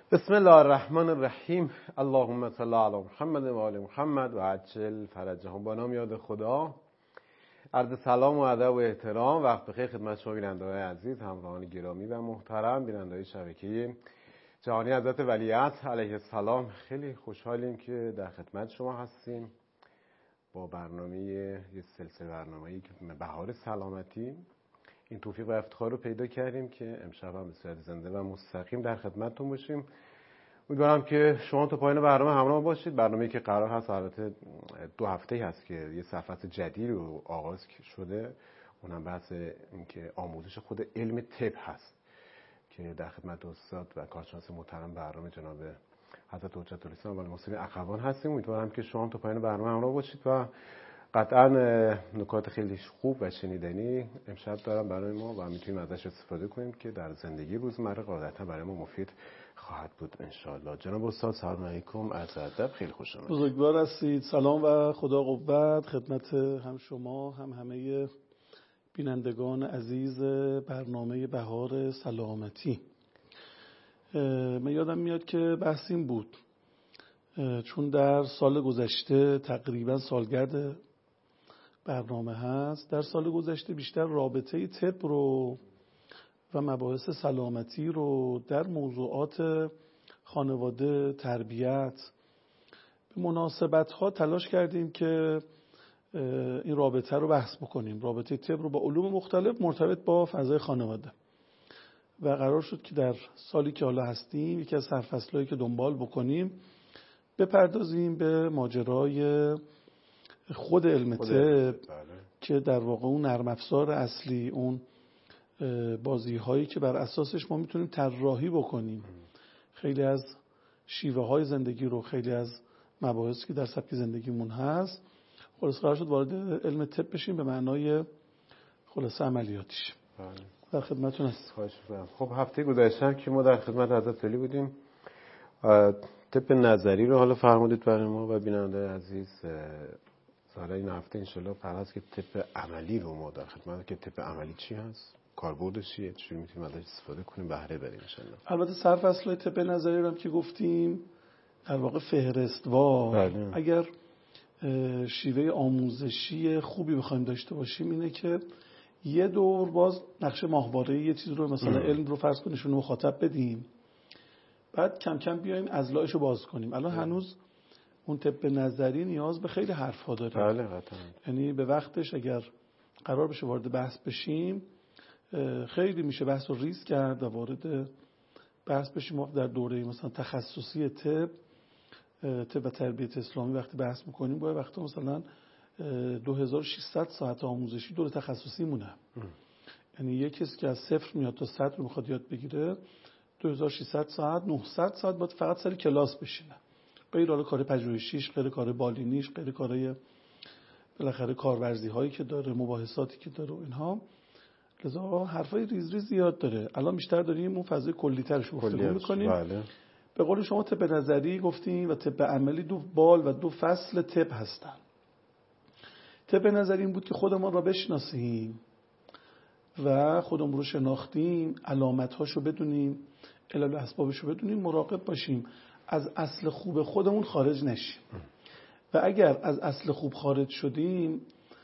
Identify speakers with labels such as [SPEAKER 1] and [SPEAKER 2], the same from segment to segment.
[SPEAKER 1] بسم الله الرحمن الرحیم. اللهم صل علی محمد و آل محمد و عجل فرجهم. با نام یاد خدا. عرض سلام و ادب و احترام. وقت بخیر خدمت شما بیننده‌های عزیز، همراهان گرامی و محترم، بیننده‌های شبکه جهانی حضرت ولیعصر علیه السلام. خیلی خوشحالیم که در خدمت شما هستیم با برنامه، یه سلسله برنامه‌ای که بهار سلامتی. این توفیق و افتخار رو پیدا کردیم که امشب هم به صورت زنده و مستقیم در خدمتتون باشیم. امیدوارم که شما تا پایان برنامه همراه باشید. برنامه‌ای که قرار هست البته 2 هفته‌ای هست که یه صفحه جدید رو آغاز شده، اونم بحث این که آموزش خود علم طب هست که در خدمت استاد و کارشناس محترم برنامه جناب حضرت حجت الاسلام و المسلمین اخوان هستیم. امیدوارم که شما تا پایان برنامه همراه باشید و قطعا نکات خیلی خوب و شنیدنی امشب دارم برای ما و میتونیم ازش استفاده کنیم که در زندگی روزمره قاعدتا برای ما مفید خواهد بود ان شاء الله. جناب استاد سلام علیکم، عرض ادب، خیلی خوش آمدید.
[SPEAKER 2] بزرگوار هستید. سلام و خدا قوت خدمت هم شما هم همه بینندگان عزیز برنامه بهار سلامتی. من یادم میاد که بحث این بود، چون در سال گذشته تقریبا سالگرد برنامه هست، در سال گذشته بیشتر رابطه طب رو و مباحث سلامتی رو در موضوعات خانواده، تربیت، به مناسبت ها تلاش کردیم که این رابطه رو بحث بکنیم، رابطه طب رو با علوم مختلف مرتبط با فضای خانواده. و قرار شد که در سالی که حالا هستیم یکی از سرفصل‌هایی که دنبال بکنیم بپردازیم به ماجرای خود علم طب که در واقع اون نرم افزار اصلی، اون بازی هایی که بر اساسش ما میتونیم طراحی بکنیم خیلی از شیوه های زندگی رو، خیلی از مباحثی که در سبک زندگیمون هست، خلاص قرار شد وارد علم طب بشیم به معنای خلاصه عملیاتیش. در خدمتتون هستم.
[SPEAKER 1] خواهش می‌کنم. خب هفته گذشته که ما در خدمت حضرت ولی بودیم، طب نظری رو حالا فرمودید برای ما و بیننده عزیز. حالا این هفته انشالله پرهست که طب عملی رو ما در خدمت، که طب عملی چی هست، کاربردش چیه، چجوری میتونیم ازش استفاده کنیم، بهره بریم انشالله.
[SPEAKER 2] البته سرفصل طب نظری رو هم که گفتیم در واقع فهرستوار، اگر شیوه آموزشی خوبی بخوایم داشته باشیم اینه که یه دور باز نقش ماهواره یه چیز رو مثلا علم رو فرض کنیم شونو مخاطب بدیم، بعد کم کم بیایم اضلاعش رو باز کنیم. الان هنوز اون طب نظری نیاز به خیلی حرفا داره.
[SPEAKER 1] بله قطعا.
[SPEAKER 2] یعنی به وقتش اگر قرار بشه وارد بحث بشیم خیلی میشه بحث رو ریز کرد و وارد بحث بشیم. ما در دوره مثلا تخصصی طب و تربیت اسلامی وقتی بحث میکنیم باید وقتا مثلا 2600 ساعت آموزشی دوره تخصصی مونه. یعنی یک کسی که از 0 میاد تا 100 رو میخواد یاد بگیره 2600 ساعت، 900 ساعت باید فقط سر کلاس بشینه، غیر حالا کار پژوهشیش، غیر کار بالینیش، غیر کارهای بالاخره کارورزی هایی که داره، مباحثاتی که داره و اینها. لذا حرفای ریز ریز زیاد داره. الان بیشتر داریم اون فضای کلی‌ترش گفتگو می‌کنیم.
[SPEAKER 1] بله.
[SPEAKER 2] به قول شما طب نظری گفتیم و طب عملی 2 بال و 2 فصل طب هستن. طب نظری این بود که خودمون را بشناسیم و خودمون رو شناختیم، علامت‌هاشو بدونیم، علل و اسبابشو بدونیم، مراقب باشیم از اصل خوب خودمون خارج نشیم. و اگر از اصل خوب خارج شدیم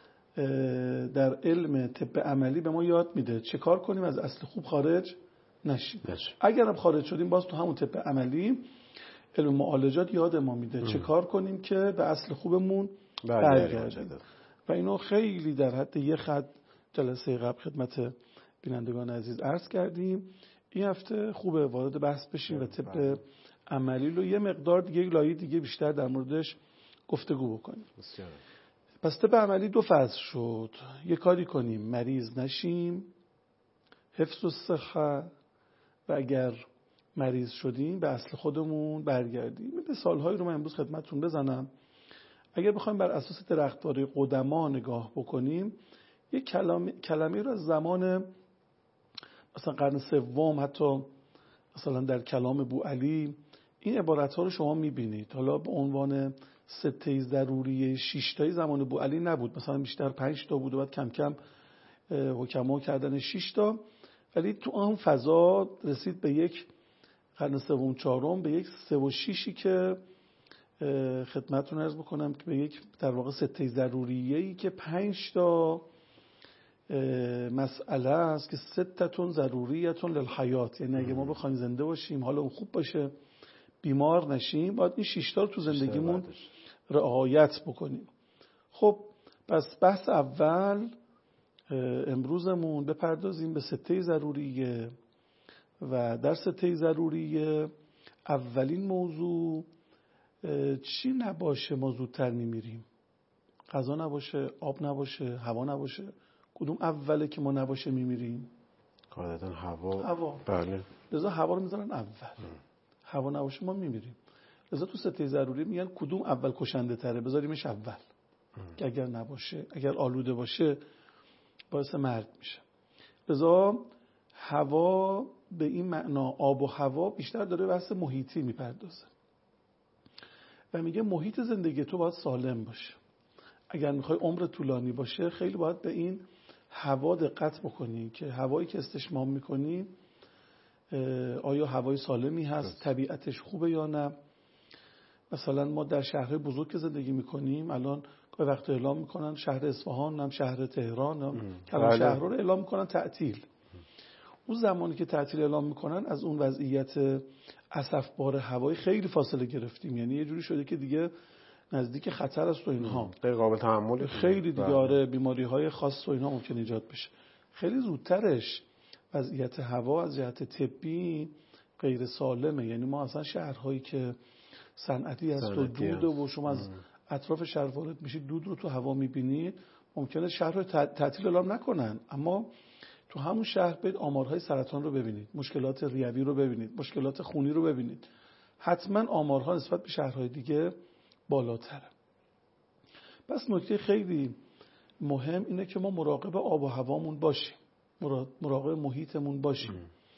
[SPEAKER 2] در علم طب عملی به ما یاد میده چه کار کنیم از اصل خوب خارج نشیم. اگر هم خارج شدیم باز تو همون طب عملی علم معالجات یاد ما میده چه کار کنیم که به اصل خوبمون برگردیم. و اینو خیلی در حد یه خط جلسه قبل خدمت بینندگان عزیز عرض کردیم. این هفته خوبه وارد بحث بشیم و طب عملی رو یه مقدار دیگه، لایه دیگه بیشتر در موردش گفتگو بکنیم. پس طب عملی 2 فصل شد. یه کاری کنیم مریض نشیم، حفظ الصحه، و اگر مریض شدیم به اصل خودمون برگردیم. مثال‌هایی رو من امروز خدمتتون بزنم. اگر بخوایم بر اساس درختواره قدما نگاه بکنیم، یه کلمه رو از زمان مثلا قرن سوم، حتی مثلا در کلام بوعلی این عبارت‌ها رو شما می‌بینید. حالا به عنوان 6 ضروری 6 تایی زمان بوعلی نبود، مثلا بیشتر 5 تا بود و بعد کم کم حکما کردن 6 تا، ولی تو آن فضا رسید به یک قرن سوم چهارم به یک 3 و 6 که خدمتتون عرض بکنم که به یک در واقع سته ضروریه‌ای که 5 تا مسئله است که 6 ضروریه للحیات، یعنی اگه ما بخوایم زنده باشیم، حالا خوب باشه، بیمار نشیم، باید این 6 تا رو تو زندگیمون رعایت بکنیم. خب پس بحث اول امروزمون بپردازیم به 6 ضروریه و در 6 ضروریه اولین موضوع چی نباشه ما زودتر میمیریم؟ غذا نباشه، آب نباشه، هوا نباشه. کدوم اوله که ما نباشه میمیریم؟
[SPEAKER 1] قاعدتا هوا.
[SPEAKER 2] بله. لذا هوا رو میذارن اول. هوا نباشه ما میمیریم. لذا تو 6 ضروری میگن کدوم اول کشنده تره، بذاریمش اول. که اگر نباشه، اگر آلوده باشه باعث مرگ میشه. لذا هوا به این معنا، آب و هوا، بیشتر داره بحث محیطی میپردازه و میگه محیط زندگی تو باید سالم باشه. اگر میخوای عمر طولانی باشه خیلی باید به این هوا دقت بکنی که هوایی که استشمام میکنی آیا هوای سالمی هست، طبیعتش خوبه یا نه. مثلا ما در شهرهای بزرگ که زندگی میکنیم الان گاهی وقت اعلام میکنن شهر اصفهان هم شهر تهران هم کلا شهرها رو اعلام میکنن تعطیل. اون زمانی که تعطیل اعلام میکنن از اون وضعیت اسفبار هوایی خیلی فاصله گرفتیم، یعنی یه جوری شده که دیگه نزدیک خطر است و اینها
[SPEAKER 1] غیر قابل تحمل،
[SPEAKER 2] خیلی دیگه آره بیماری های خاص و اینها ممکن ایجاد بشه. خیلی زودترش وضعیت هوا از جهت طبی غیر سالمه، یعنی ما اصلا شهرهایی که صنعتی هست و دوده و شما از اطراف شهر وارد میشید دود رو تو هوا میبینید، ممکنه شهر رو تعطیل اعلام نکنن اما تو همون شهر برید آمارهای سرطان رو ببینید، مشکلات ریوی رو ببینید، مشکلات خونی رو ببینید. حتما آمارها نسبت به شهرهای دیگه بالاتره. پس نکته خیلی مهم اینه که ما مراقب آب و هوامون باشیم، مراقب محیطمون باشیم.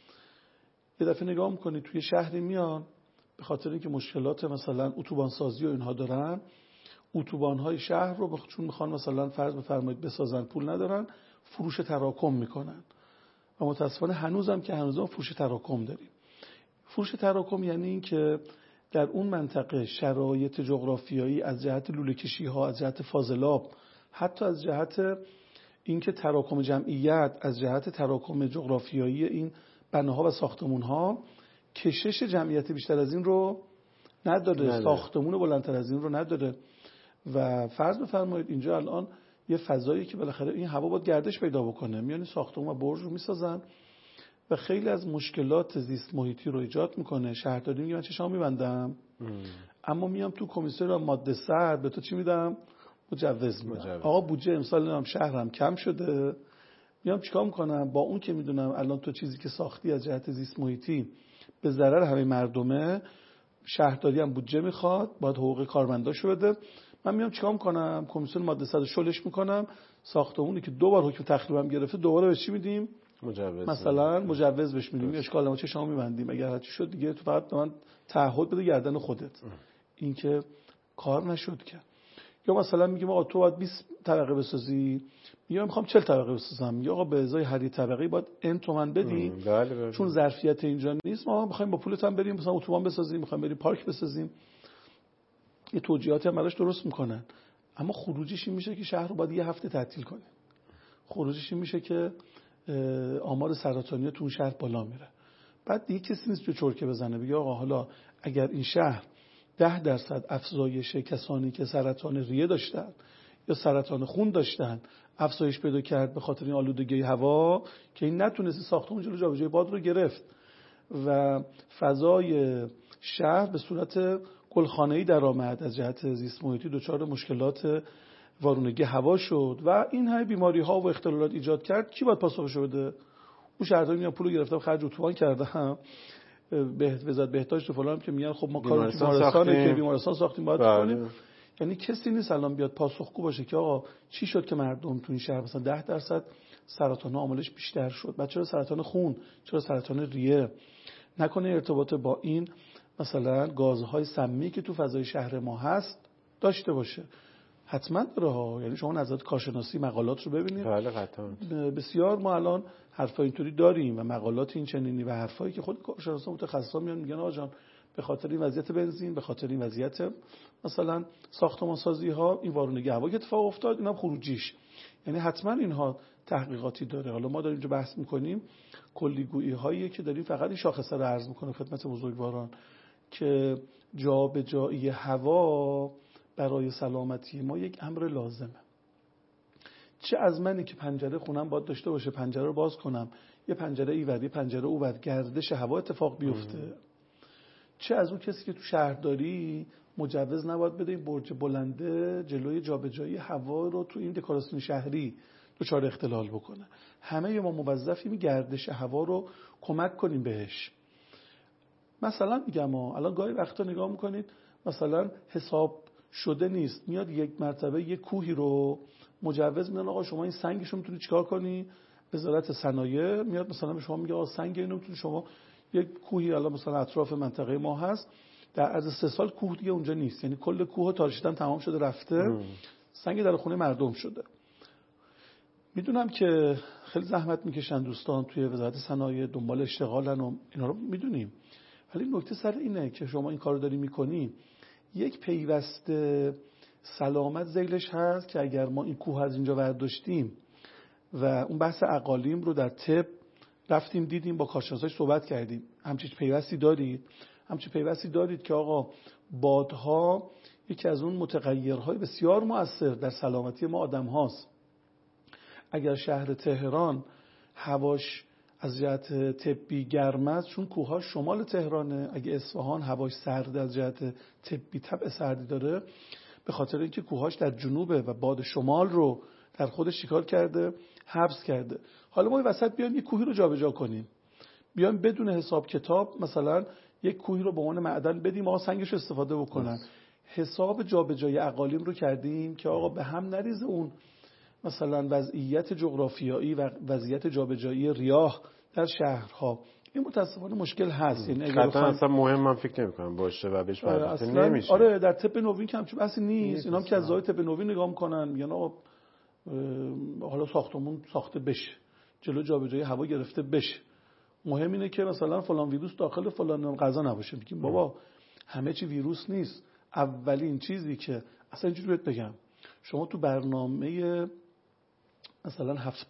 [SPEAKER 2] یه دفعه نگاه میکنید توی شهری میان به خاطر اینکه مشکلات مثلا اتوبان سازی و اینها دارن، اتوبان‌های شهر رو چون میخوان مثلا فرض بفرمایید بسازن پول ندارن، فروش تراکم میکنن و متاسفانه هنوزم فروش تراکم داریم. فروش تراکم یعنی این که در اون منطقه شرایط جغرافیایی از جهت لوله‌کشی‌ها، از جهت فاضلاب، حتی از جهت اینکه تراکم جمعیت، از جهت تراکم جغرافیایی این بناها و ساختمون‌ها کشش جمعیت بیشتر از این رو نداره. ساختمون بلندتر از این رو نداره. و فرض بفرمایید اینجا الان یه فضایی که بالاخره این هوا باید گردش پیدا بکنه، میان ساختمون و برج رو میسازن و خیلی از مشکلات زیست محیطی رو ایجاد میکنه. شهرداری میگه من چشام میبندم اما میام تو کمیسیون ماده 100 به تو چی میدم؟ مجوز میدم. آقا بودجه امسال نام شهرم کم شده، میام چیکار میکنم؟ با اون که میدونم الان تو چیزی که ساختی از جهت زیست محیطی به ضرر همه مردمه، شهرداری هم بودجه میخواد، باید حقوق کارمنداشو بده، من میام چیکار میکنم؟ کمیسیون ماده 100 شلش میکنم، ساختمونی که 2 بار حکم تخریبم گرفته دوباره به چی میدیم؟ مجوز. مثلا مجوز بهش میدیم. اشکال ما چه شما میبندیم، اگر هرچی شد دیگه تو فقط من تعهد بده گردن خودت. این که کار نشد که. یا مثلا میگیم آقا تو باید 20 طبقه بسازی، یا میخوام 40 طبقه بسازم، یا آقا به ازای هر یک طبقه باید ان تومن بدی. بله. چون ظرفیت اینجا نیست، ما میخوایم با پولت هم بریم مثلا اتوبان بسازیم، میخوایم بریم پارک بسازیم. یه توجیهاتی هم براش درست میکنن، اما خروجیش این میشه که شهر رو باید یه هفته تعطیل کنه. خروجیش این میشه که آمار سرطانی تو اون شهر بالا میره. بعد دیگه کسی نیست که چرکه بزنه بگه آقا حالا اگر این شهر 10% افزایش کسانی که سرطان ریه داشتن یا سرطان خون داشتن افزایش پیدا کرد به خاطر این آلودگی هوا که این نتونست ساختمون جلو جابجایی باد رو گرفت و فضای شهر به صورت گلخانه‌ای درآمد، از جهت زیست محیطی دچار مشکلات وارونگی هوا شد و این همه بیماری‌ها و اختلالات ایجاد کرد. کی باید پاسخش بده؟ اون شهرداری میان پولو گرفتن خرج اتوبان کردن، وزارت بهداشت و فلان که میگن خب ما کار بیمارستانه که بیمارستان ساختیم باید کنیم. یعنی کسی نیست الان بیاد پاسخگو باشه که آقا چی شد که مردم تو این شهر مثلا 10% سرطان عاملش بیشتر شد. بعد چرا سرطان خون، چرا سرطان ریه؟ نکنه ارتباط با این مثلا گازهای سمی که تو فضای شهر ما هست داشته باشه. حتما داره ها. یعنی شما نظرات کارشناسی مقالات رو ببینید.
[SPEAKER 1] بله قطعا.
[SPEAKER 2] بسیار ما الان حرفای اینطوری داریم و مقالات این چنینی و حرفایی که خود کارشناسا متخصصا میان میگن آقا جان به خاطر این وضعیت بنزین، به خاطر این وضعیت مثلا ساختمانسازی ها، این وارونگی هوا که اتفاق افتاد، اینم خروجیش. یعنی حتما اینها تحقیقاتی داره. حالا ما داریم اینجا بحث میکنیم کلیگویی هایی که داریم فقط این شاخصه رو عرض میکنه خدمت بزرگواران که جابجایی هوا برای سلامتی ما یک امر لازمه. چه از منی که پنجره خونم باید داشته باشه، پنجره رو باز کنم، یه پنجره ایور یه پنجره اوور گردش هوا اتفاق بیفته، چه از اون کسی که تو شهرداری مجوز نباید بده این برج بلنده جلوی جابجایی هوا رو تو این دکوراسیون شهری دچار اختلال بکنه. همه ما موظفیم گردش هوا رو کمک کنیم بهش. مثلا میگم الان گاهی وقتا نگاه میکنید مثلا حساب شده نیست، میاد یک مرتبه یک کوهی رو مجوز میدن آقا شما این سنگش رو میتونی چیکار کنی، وزارت صنایع میاد مثلا به شما میگه آقا سنگ اینو میتونی شما، یک کوهی الان مثلا اطراف منطقه ما هست در عرض 3 سال کوه دیگه اونجا نیست، یعنی کل کوه تاریشیدن تمام شده رفته، سنگ در خونه مردم شده. میدونم که خیلی زحمت میکشن دوستان توی وزارت صنایع دنبال اشتغالن و اینا رو میدونیم، ولی نکته سر اینه که شما این کارو داری میکنی یک پیوسته سلامت ذیلش هست که اگر ما این کوه از اینجا برداشتیم و اون بحث اقالیم رو در طب رفتیم دیدیم با کارشناساش صحبت کردیم، همچین پیوستی دارید که آقا بادها یکی از اون متغیرهای بسیار مؤثر در سلامتی ما آدم هاست. اگر شهر تهران هواش از جهت طبی گرم است چون کوه‌ها شمال تهرانه، اگه اصفهان هواش سرد از جهت طبی طبع سردی داره به خاطر اینکه کوه‌هاش در جنوبه و باد شمال رو در خودش چیکار کرده؟ حبس کرده. حالا ما این وسط بیایم یک کوهی رو جابجا کنیم، بیایم بدون حساب کتاب مثلا یک کوهی رو به عنوان معدن بدیم آقا سنگش رو استفاده بکنن. حساب جابجایی اقالیم رو کردیم که آقا به هم نریزه اون مثلا وضعیت جغرافیایی و وضعیت جابجایی ریاح در شهرها. این متاسفانه مشکل هست. یعنی
[SPEAKER 1] قطعا اصلا مهم من فکر نمی‌کنم باشه و بهش پرداخته نمیشه.
[SPEAKER 2] آره در طب نوین که همچین بحثی نیست. اینا هم که از زاویه طب نوین نگاه میکنن میگن آقا حالا ساختمون ساخته بشه، جلو جابجایی هوا گرفته بشه، مهم اینه که مثلا فلان ویروس داخل فلان غذا نباشه. میگیم بابا همه چی ویروس نیست. اولین چیزی که اصلا اینجوری بهت بگم، شما تو برنامه مثلا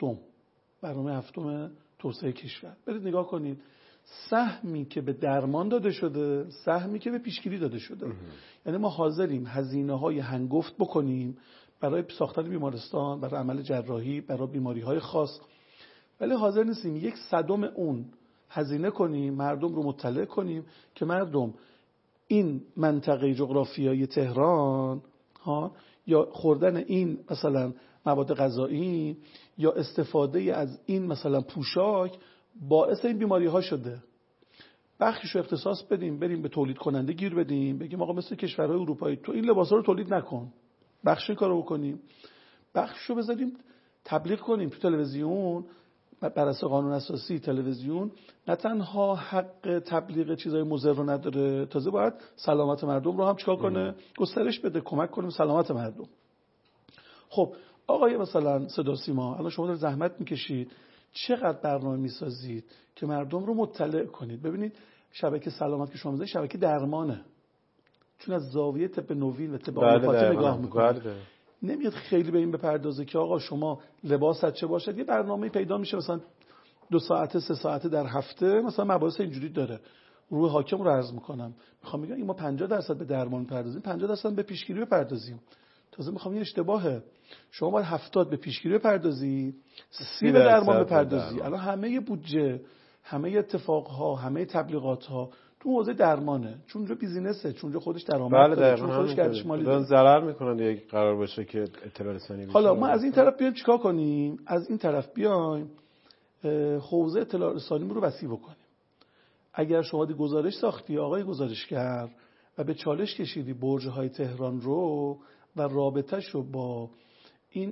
[SPEAKER 2] هفتم توسعه کشور برید نگاه کنید، سهمی که به درمان داده شده، سهمی که به پیشگیری داده شده. یعنی ما حاضریم هزینه‌های هنگفت بکنیم برای ساختن بیمارستان، برای عمل جراحی، برای بیماری‌های خاص، ولی حاضر نیستیم 1/100 اون هزینه کنیم، مردم رو مطلع کنیم که مردم این منطقه جغرافیایی تهران یا خوردن این مثلا مواد غذایی یا استفاده از این مثلا پوشاک باعث این بیماری ها شده. بخشش رو اختصاص بدیم، بریم به تولید کننده گیر بدیم، بگیم آقا مثل کشورهای اروپایی تو این لباسا رو تولید نکن، بخش این کارو بکنیم، بخش رو بذاریم تبلیغ کنیم تو تلویزیون. بر اساس قانون اساسی تلویزیون نه تنها حق تبلیغ چیزای مضر رو نداره، تازه باید سلامت مردم رو هم چیکار کنه؟ گسترش بده، کمک کنیم سلامت مردم. خب آقای مثلا صدا سیما الان شما در زحمت میکشید، چقدر برنامه میسازید که مردم رو مطلع کنید؟ ببینید شبکه سلامت که شما میذارید شبکه درمانه، چون از زاویه طب نوین و طب آموزشی نگاه میکنید. نمیاد خیلی به این بپردازه که آقا شما لباست چه باشد. یه برنامه پیدا میشه مثلا 2 ساعته 3 ساعته در هفته مثلا مباحث اینجوری داره. روح حاکم رو عرض میکنم، میخوام بگم این ما 50% به درمان بپردازیم، 50% به پیشگیری بپردازیم. تازه میخوام این اشتباهه، شما باید 70 به پیشگیری بپردازی، 30 به درمان بپردازی. الان همه بودجه، همه اتفاقها، همه تبلیغاتها تو حوزه درمانه، چون اونجا بیزینسه، چون اونجا خودش درآمد داره، چون خودش گردش مالی داره.
[SPEAKER 1] ضرر میکنن یک قرار باشه که اطلاع رسانی بشه.
[SPEAKER 2] حالا ما از این طرف بیایم چیکار کنیم؟ از این طرف بیایم حوزه اطلاع رسانی رو وسیع بکنیم. اگر شما گزارش ساختی آقای گزارشگر و به چالش کشیدی برج‌های تهران رو و رابطه‌ش رو با این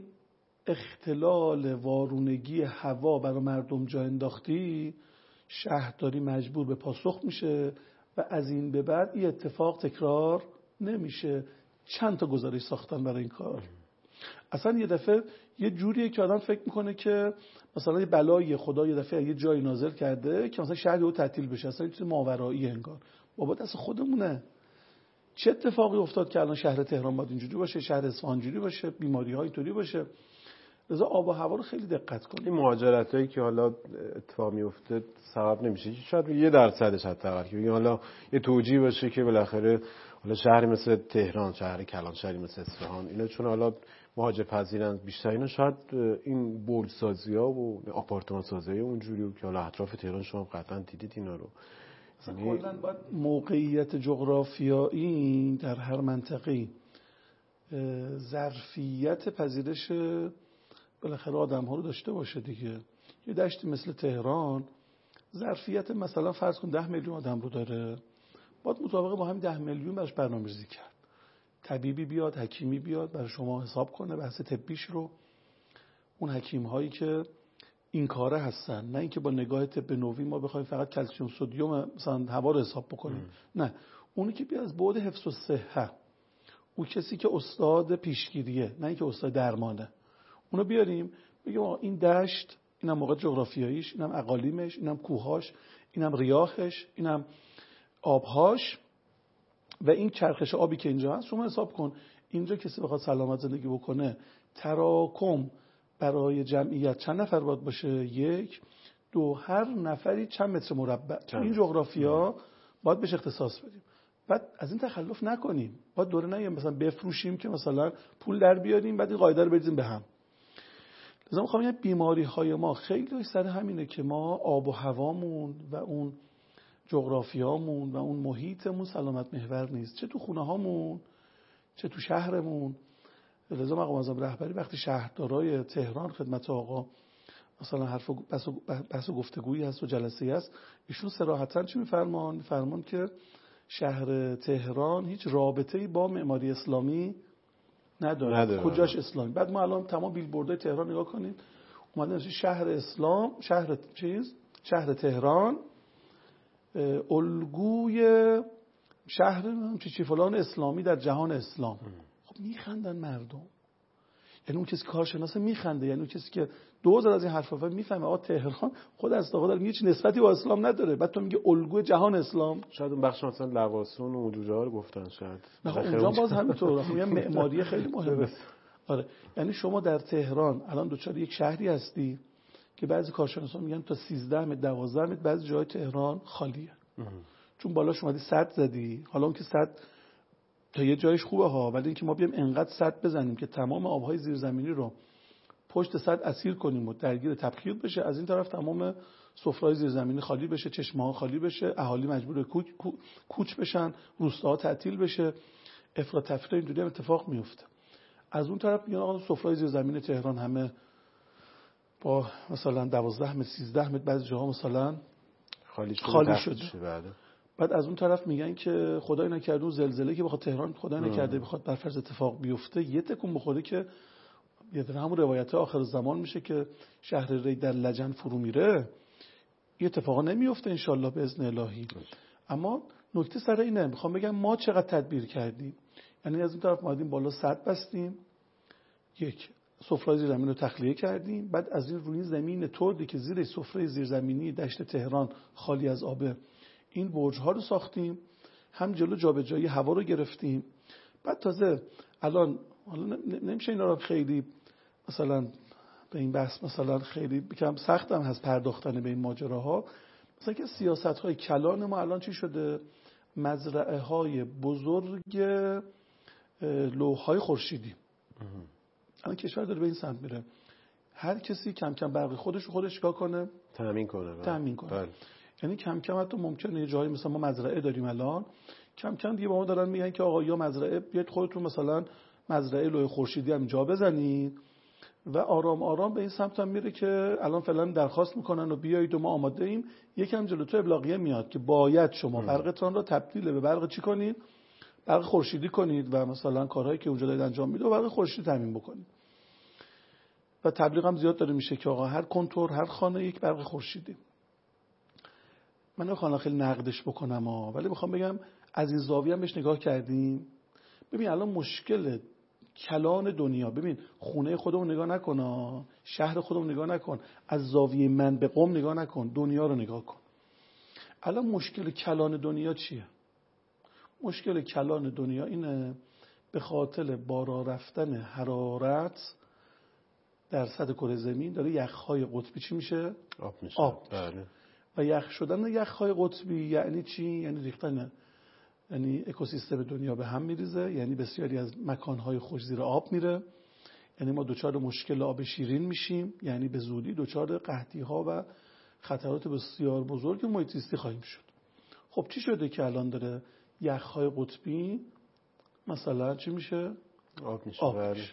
[SPEAKER 2] اختلال وارونگی هوا برای مردم جا انداختی، شهرداری مجبور به پاسخ میشه و از این به بعد این اتفاق تکرار نمیشه. چند تا گزارش ساختن برای این کار. اصلا یه دفعه یه جوریه که آدم فکر میکنه که مثلا یه بلای خدا یه دفعه یه جایی نازل کرده که مثلا شهر رو تعطیل بشه. اصلا این چیز ماورایی انگار. بابا دست خودمونه. چه اتفاقی افتاد که الان شهر تهران باید اینجوری باشه، شهر اصفهان اینجوری باشه، بیماری‌ها اینطوری باشه؟ لذا آب و هوا رو خیلی دقت کنید.
[SPEAKER 1] این مهاجرتایی که حالا اتفاق میفته سبب نمیشه شاید 1% حداقل که حالا یه توجیه باشه که بالاخره حالا شهری مثل تهران، شهر کلانشهری مثل اصفهان، اینا چون حالا مهاجر پذیرن بیشتر، اینا شاید این بول سازی‌ها و آپارتمان سازی اونجوری که حالا اطراف تهران شما قطعا دیدید اینا رو.
[SPEAKER 2] کلاً باید موقعیت جغرافیایی در هر منطقه‌ای ظرفیت پذیرش بالاخره آدم‌ها رو داشته باشه دیگه. یه دشتی مثل تهران ظرفیت مثلا فرض کن 10 میلیون آدم رو داره، باید مطابق با همین 10 میلیون براش برنامه‌ریزی کرد. طبیبی بیاد، حکیمی بیاد برای شما حساب کنه بحث طبیش رو. اون حکیم هایی که این کاره هستن، نه اینکه با نگاه طب نوین ما بخوایم فقط کلسیم سدیم مثلا هوا رو حساب بکنیم. نه، اونی که بیاد از بعد حفظ الصحه، اون کسی که استاد پیشگیریه نه اینکه استاد درمانه، اونو بیاریم بگیم این دشت، اینم موقع جغرافیاییش، اینم اقالیمش، اینم کوهاش، اینم ریاحش، اینم آبهاش و این چرخش آبی که اینجا هست. شما حساب کن اینجا کسی بخواد سلامت زندگی بکنه، تراکم برای جمعیت چند نفر باید باشه؟ 1 2 هر نفری چند متر مربع. این جغرافیا باید بهش اختصاص بدیم. بعد از این تخلف نکنیم. باید دوره نگیم مثلا بفروشیم که مثلا پول در بیاریم بعد این قاعده رو بریزیم به هم. لذا میخوام بگم بیماری های ما خیلی سر همینه که ما آب و هوامون و اون جغرافیامون و اون محیطمون سلامت محور نیست، چه تو خونه هامون چه تو شهرمون. لذا مقام معظم رهبری وقتی شهردارای تهران خدمت آقا مثلا حرف بحث و گفتگویی هست و جلسه‌ای هست، ایشون صراحتاً چی میفرمان که شهر تهران هیچ رابطه‌ای با معماری اسلامی نداره. کجاش اسلامی؟ بعد ما الان تمام بیلبوردهای تهران نگاه کنید اومده نوشته شهر اسلام، شهر تهران الگوی شهر چی فلان اسلامی در جهان اسلام. خب میخندن مردم. یعنی اون کسی کارشناسه میخنده، یعنی اون کسی که دوزار از این حرفا میفهمه آقا تهران خود از داخل هیچ نسبتی با اسلام نداره، بعد تو میگه الگوی جهان اسلام.
[SPEAKER 1] شاید اون بخش مثلا لواسون و اونجوری ها رو گفتن شاید.
[SPEAKER 2] نه اونجا باز همینطور. میگم معماری خیلی مهمه. آره یعنی شما در تهران الان دوچار یک شهری هستی که بعضی کارشناسان میگن تا 13 متر 12 متر بعضی جای تهران خالیه. چون بالاش اومدی سد زدی. حالا اون که سد تا یه جایش خوبه ها، ولی اینکه ما بیام انقدر سد بزنیم که تمام آبهای زیرزمینی رو پشت سد اسیر کنیم و درگیر تبخیر بشه، از این طرف تمام سفره‌های زیرزمینی خالی بشه، چشمه‌ها خالی بشه، اهالی مجبور کوچ بشن، روستاها تعطیل بشه، افراط تفریط اینجوری هم اتفاق میفته. از اون طرف میگن آقا سفره‌های زیرزمینی تهران همه با مثلا 12 متر 13 متر بعضی جاها مثلا خالی شده. بعد از اون طرف میگن که خدای نکرده اون زلزله که بخواد تهران خدای نکرده بخواد برفرض اتفاق بیفته یه تکون بخوره که یه همون روایت آخر زمان میشه که شهر ری در لجن فرو میره. یه اتفاقا نمیفته انشالله به اذن الهی. اما نکته سر اینه، میخوام بگم ما چقدر تدبیر کردیم. یعنی از اون طرف اومدیم بالا سد بستیم، یک سفره زیرزمینی رو تخلیه کردیم، بعد از این روی زمین تردی که زیر سفره زیرزمینی دشت تهران خالی از آبه این برج‌ها رو ساختیم، هم جلو جابجایی هوا رو گرفتیم. بعد تازه الان نمیشه اینا رو خیلی مثلا به این بحث مثلا خیلی بگم سختم هست پرداختن به این ماجراها. مثلا که سیاست‌های کلان ما الان چی شده؟ مزرعه‌های بزرگ لوح‌های خورشیدی. الان کشور داره به این سمت میره. هر کسی کم کم برق خودش چیکار کنه؟ تامین کنه. یعنی کم کم حتی ممکنه یه جایی مثلا ما مزرعه داریم الان، کم کم دیگه با ما دارن میگن که آقا یا مزرعه بیاید خودتون مثلا مزرعه لوح خورشیدی هم جا بزنید و آرام آرام به این سمت هم میره که الان فعلا درخواست میکنن و بیایید و ما آماده ایم. یکم جلوتر ابلاغیه میاد که باید شما برقتون رو تبدیل به برق چی کنید؟ برق خورشیدی کنید و مثلا کارهایی که اونجا دارید انجام میده و برق خورشیدی تامین بکنید. و تبلیغ هم زیاد داره میشه که آقا هر کنتور هر خانه یک برق خورشیدی. من نمیخوام خیلی نقدش بکنم ولی میخوام بگم از این زاویه هم بهش نگاه کردیم. ببین الان مشکل کلان دنیا، ببین خونه خودمون نگاه نکن، شهر خودمون نگاه نکن، از زاویه من به قم نگاه نکن، دنیا رو نگاه کن. الان مشکل کلان دنیا چیه؟ مشکل کلان دنیا اینه به خاطر بالا رفتن حرارت در سطح کره زمین داره یخ‌های قطبی چی میشه؟
[SPEAKER 1] آب میشه.
[SPEAKER 2] بله. و یخ شدن یخ‌های قطبی یعنی چی؟ یعنی ریختن، یعنی اکوسیستم دنیا به هم میریزه، یعنی بسیاری از مکانهای خوش زیر آب میره، یعنی ما دچار مشکل آب شیرین میشیم، یعنی به زودی دچار قحطی‌ها و خطرات بسیار بزرگ محیط زیستی خواهیم شد. خب چی شده که الان داره یخ‌های قطبی مثلا چی میشه؟
[SPEAKER 1] آب میشه.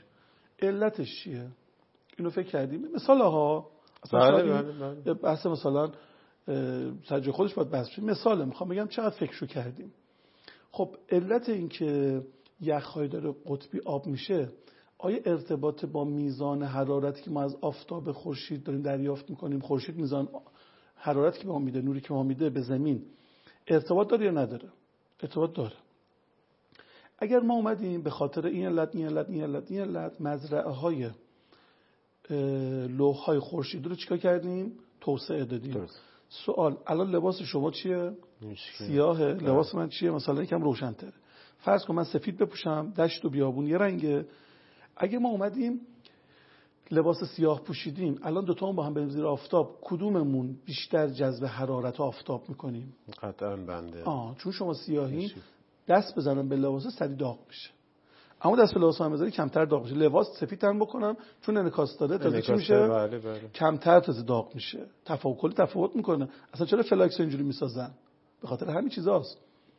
[SPEAKER 2] علتش چیه؟ اینو فکر کردیم؟ مثالها
[SPEAKER 1] بله.
[SPEAKER 2] بحث مثلا سجای خودش باید بحث بشه. مثال میخوام بگم چقدر فکرشو کردیم. خب علت این که یخ‌های داره قطبی آب میشه آیا ارتباط با میزان حرارتی که ما از آفتاب خورشید داریم دریافت میکنیم؟ خورشید میزان حرارتی که به ما میده، نوری که ما میده به زمین ارتباط داره یا نداره؟ ارتباط داره. اگر ما اومدیم به خاطر این علت مزرعه های لوح‌های خورشیدی رو چیکار کردیم؟ توسعه دادیم. درست. سوال الان لباس شما چیه؟ سیاهه. لباس من چیه؟ مثلا یکم روشن‌تره. فرض کن من سفید بپوشم، دشت و بیابون یه رنگه. اگه ما اومدیم لباس سیاه پوشیدیم، الان دو تا با هم بریم زیر آفتاب، کدوممون بیشتر جذب حرارت آفتاب میکنیم؟
[SPEAKER 1] قطعاً بنده.
[SPEAKER 2] چون شما سیاهی دست بزنم به لباس سری داغ میشه، اما دست به لباس هم بذاری کمتر داغ میشه. لباس سفید تن بکنم چون انعکاس داره تازه چی میشه؟
[SPEAKER 1] بله.
[SPEAKER 2] کمتر تازه داغ میشه. تفاوت میکنه. اصلا چرا فلاکس اینجوری میسازن؟ به خاطر همین چیزاست.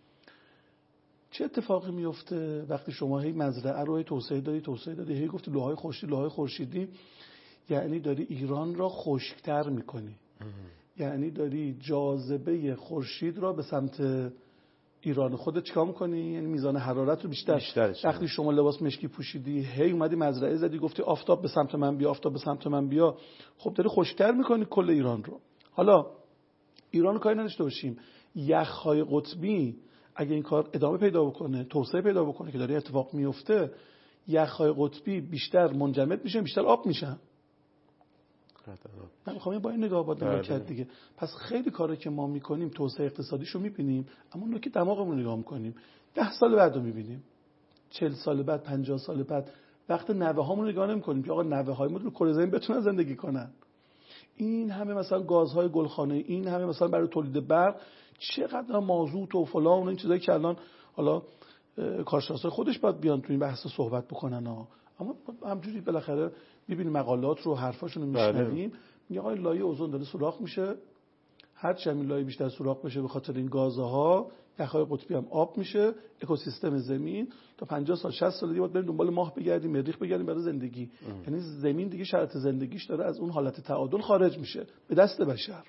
[SPEAKER 2] چه اتفاقی میفته وقتی شما هی مزرعه رو توسعه دادی هی گفتی لوهای خورشیدی، یعنی داری ایران را خشک‌تر میکنی. یعنی داری جاذبه خورشید را به سمت ایران خودت چیکار میکنی؟ یعنی میزان حرارت رو بیشتر. وقتی شما لباس مشکی پوشیدی هی اومدی مزرعه زدی گفتی آفتاب به سمت من بیا، خب داری خشک‌تر میکنی کل ایران رو. حالا ایران کاری نداشته باشیم، یخ‌های قطبی اگه این کار ادامه پیدا بکنه، توسعه پیدا بکنه که داره اتفاق میفته، یخ‌های قطبی بیشتر منجمد میشن، بیشتر آب میشن. من میخوام با این نگاه کرد دیگه. پس خیلی کاری که ما میکنیم توسعه اقتصادیشو میبینیم، اما اون که دماغمون نگاه میکنیم 10 سال بعد رو میبینیم، 40 سال بعد، 50 سال بعد، وقت نوه‌هامون نگاه نمیکنیم که آقا نوه‌های ما رو کره زمین بتونن زندگی کنن. این همه مثلا گازهای گلخانه، این همه مثلا برای تولید برق، چقدر مازوت و فلان و این چیزایی که الان حالا کارشناسای خودش باید بیان تو این بحث صحبت بکنن اما همجوری بالاخره می‌بینیم مقالات رو، حرفاشون رو میشنویم، میگه آقا لایه اوزون داره سوراخ میشه، هر چند این لایه بیشتر سوراخ بشه به خاطر این گازها، یخ‌های قطبی هم آب میشه، اکوسیستم زمین تا 50 سال 60 سال دیگه باید بریم دنبال ماه بگردیم، مریخ بگردیم برای زندگی. یعنی زمین دیگه شرط زندگیش داره از اون حالت تعادل خارج میشه به دست بشر.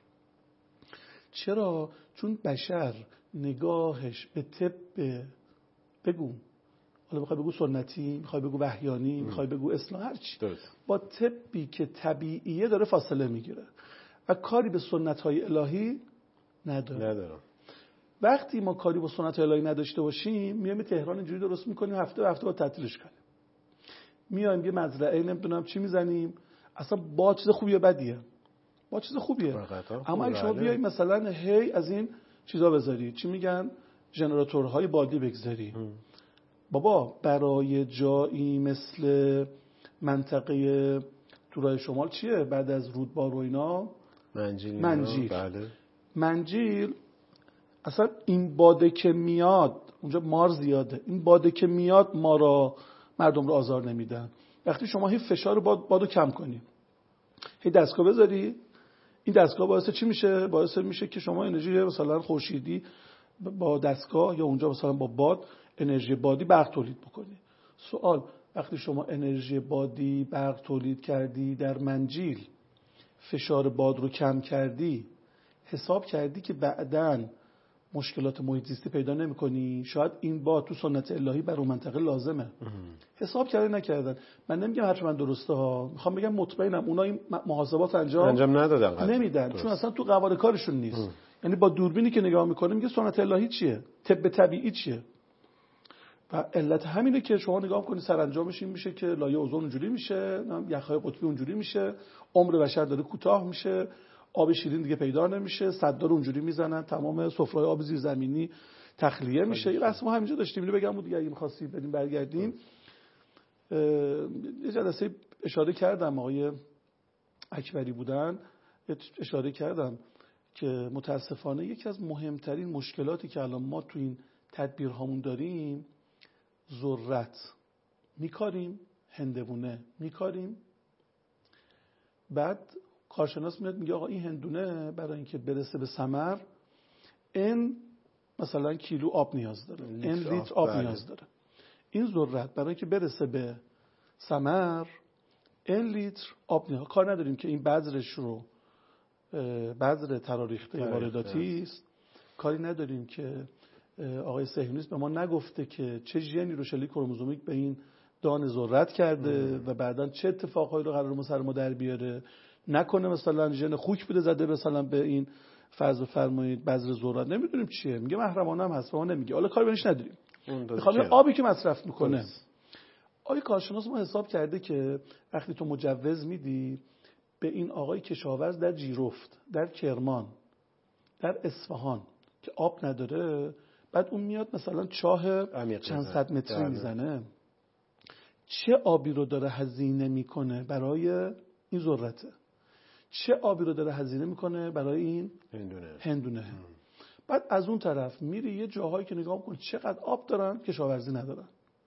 [SPEAKER 2] چرا؟ چون بشر نگاهش به طب، بگو حالا میخوای بگو سنتی، میخوای بگو وحیانی، میخوای بگو اسلام، هر چی، با طبی که طبیعیه داره فاصله میگیره و کاری به سنت‌های الهی نداره. وقتی ما کاری با سنت‌های الهی نداشته باشیم، میایم تهران اینجوری درست میکنیم، هفته با تعطیلش کنیم، میایم یه مزرعه نمیدونم چی میزنیم، اصلا با چیز خوبیه بدیه، با چیز خوبیه. اما اگه شما بیای مثلا هی از این چیزا بذاری، چی میگن، ژنراتورهای بادی بگذاری، بابا برای جایی مثل منطقه تورای شمال چیه بعد از رودبار و اینا؟ منجیل.
[SPEAKER 1] بله.
[SPEAKER 2] منجیل اصلا این باده که میاد اونجا مار زیاده، این باده که میاد مردم رو آزار نمیدن. وقتی شما هی فشار بادو کم کنی، هی دستگاه بذاری، این دستگاه باعث چی میشه؟ باعث میشه که شما انرژی مثلا خورشیدی با دستگاه یا اونجا مثلا با باد انرژی بادی برق تولید بکنی. سوال، وقتی شما انرژی بادی برق تولید کردی در منجیل، فشار باد رو کم کردی، حساب کردی که بعداً مشکلات محیط زیستی پیدا نمی‌کنی؟ شاید این باد تو سنت الهی بر اون منطقه لازمه. حساب کردن نکردن. من نمیگم حرف من درسته ها، میخوام بگم مطمئنم اونا این محاسبات انجام نمیدن، چون اصلا تو قوانین کارشون نیست. یعنی با دوربینی که نگاه میکنه میگه سنت الهی چیه، طب طبیعی چیه. و علت همینه که شما نگاه کنید سرانجامش این میشه که لایه اوزون اونجوری میشه، یخ‌های قطبی اونجوری میشه، عمر بشر داره کوتاه میشه، آب شیرین دیگه پیدا نمیشه، صدا رو اونجوری میزنن، تمام سفره‌های آب زیرزمینی تخلیه میشه. یه بحث ما همینجا داشتیم، اینو بگم بود دیگه اگه می‌خواستی بریم برگردیم. یه جلسه اشاره کردم، آقای اکبری بودن، اشاره کردم که متاسفانه یکی از مهمترین مشکلاتی که الان ما تو این تدبیرهامون داریم ذرت میکاریم، هندوونه میکاریم، بعد کارشناس میاد میگه آقا این هندونه برای اینکه برسه به ثمر این مثلا کیلو آب نیاز داره، این لیتر آب نیاز داره. این ذرت برای اینکه برسه به ثمر این لیتر آب نیاز. کار نداریم که این بذرش رو بذر تراریخته وارداتی است، کاری نداریم که آقای صهیونیست به ما نگفته که چه ژنی رو شلیک کروموزومیک به این دانه ذرت کرده و بعداً چه اتفاقایی رو قراره سر ما در بیاره. نکنه مثلا ژن خوک بوده زده مثلا به این فرض بفرمایید بذر ذرت، نمیدونیم چیه، میگه محرمانه هم هست، ما نمیگه، حالا کاری بهش نداریم. میخوام آبی که مصرف میکنه. آقای کارشناس ما حساب کرده که وقتی تو مجوز میدی به این آقای کشاورز در جیرفت، در کرمان، در اصفهان که آب نداره، بعد اون میاد مثلا چاه چند صد متری میزنه، چه آبی رو داره هزینه میکنه برای این ذرته، چه آبی رو داره هزینه میکنه برای این هندونه. بعد از اون طرف میری یه جاهایی که نگاه میکنی چقدر آب دارن کشاورزی ندارن.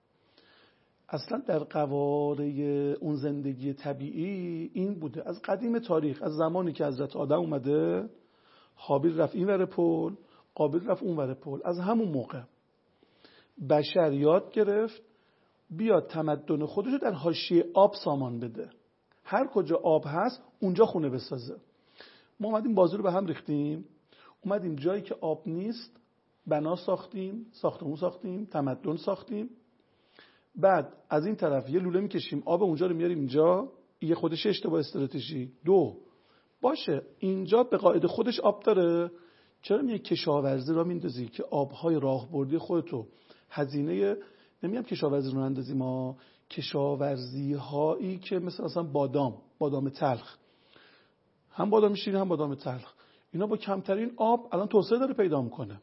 [SPEAKER 2] اصلا در قواره اون زندگی طبیعی این بوده از قدیم تاریخ، از زمانی که حضرت آدم اومده، هابیل رفت این ور پل، قابیل رفت اون ور پل، از همون موقع بشر یاد گرفت بیاد تمدن خودش رو در حاشیه آب سامان بده. هر کجا آب هست اونجا خونه بسازه. ما اومدیم بازی رو به هم ریختیم، اومدیم جایی که آب نیست بنا ساختیم، ساختمون ساختیم، تمدن ساختیم. بعد از این طرف یه لوله میکشیم آب اونجا رو میاریم اینجا، یه خودش اشتباه استراتژی. دو باشه اینجا به قاعده خودش آب داره، چرا میگه کشاورزی را میندازی که آبهای راهبردی خودتو هزینه، نمیگم کشاورزی رو اندازی، ما کشاورزی هایی که مثلا بادام تلخ، هم بادام شیرین هم بادام تلخ، اینا با کمترین آب الان توسعه داره پیدا میکنه.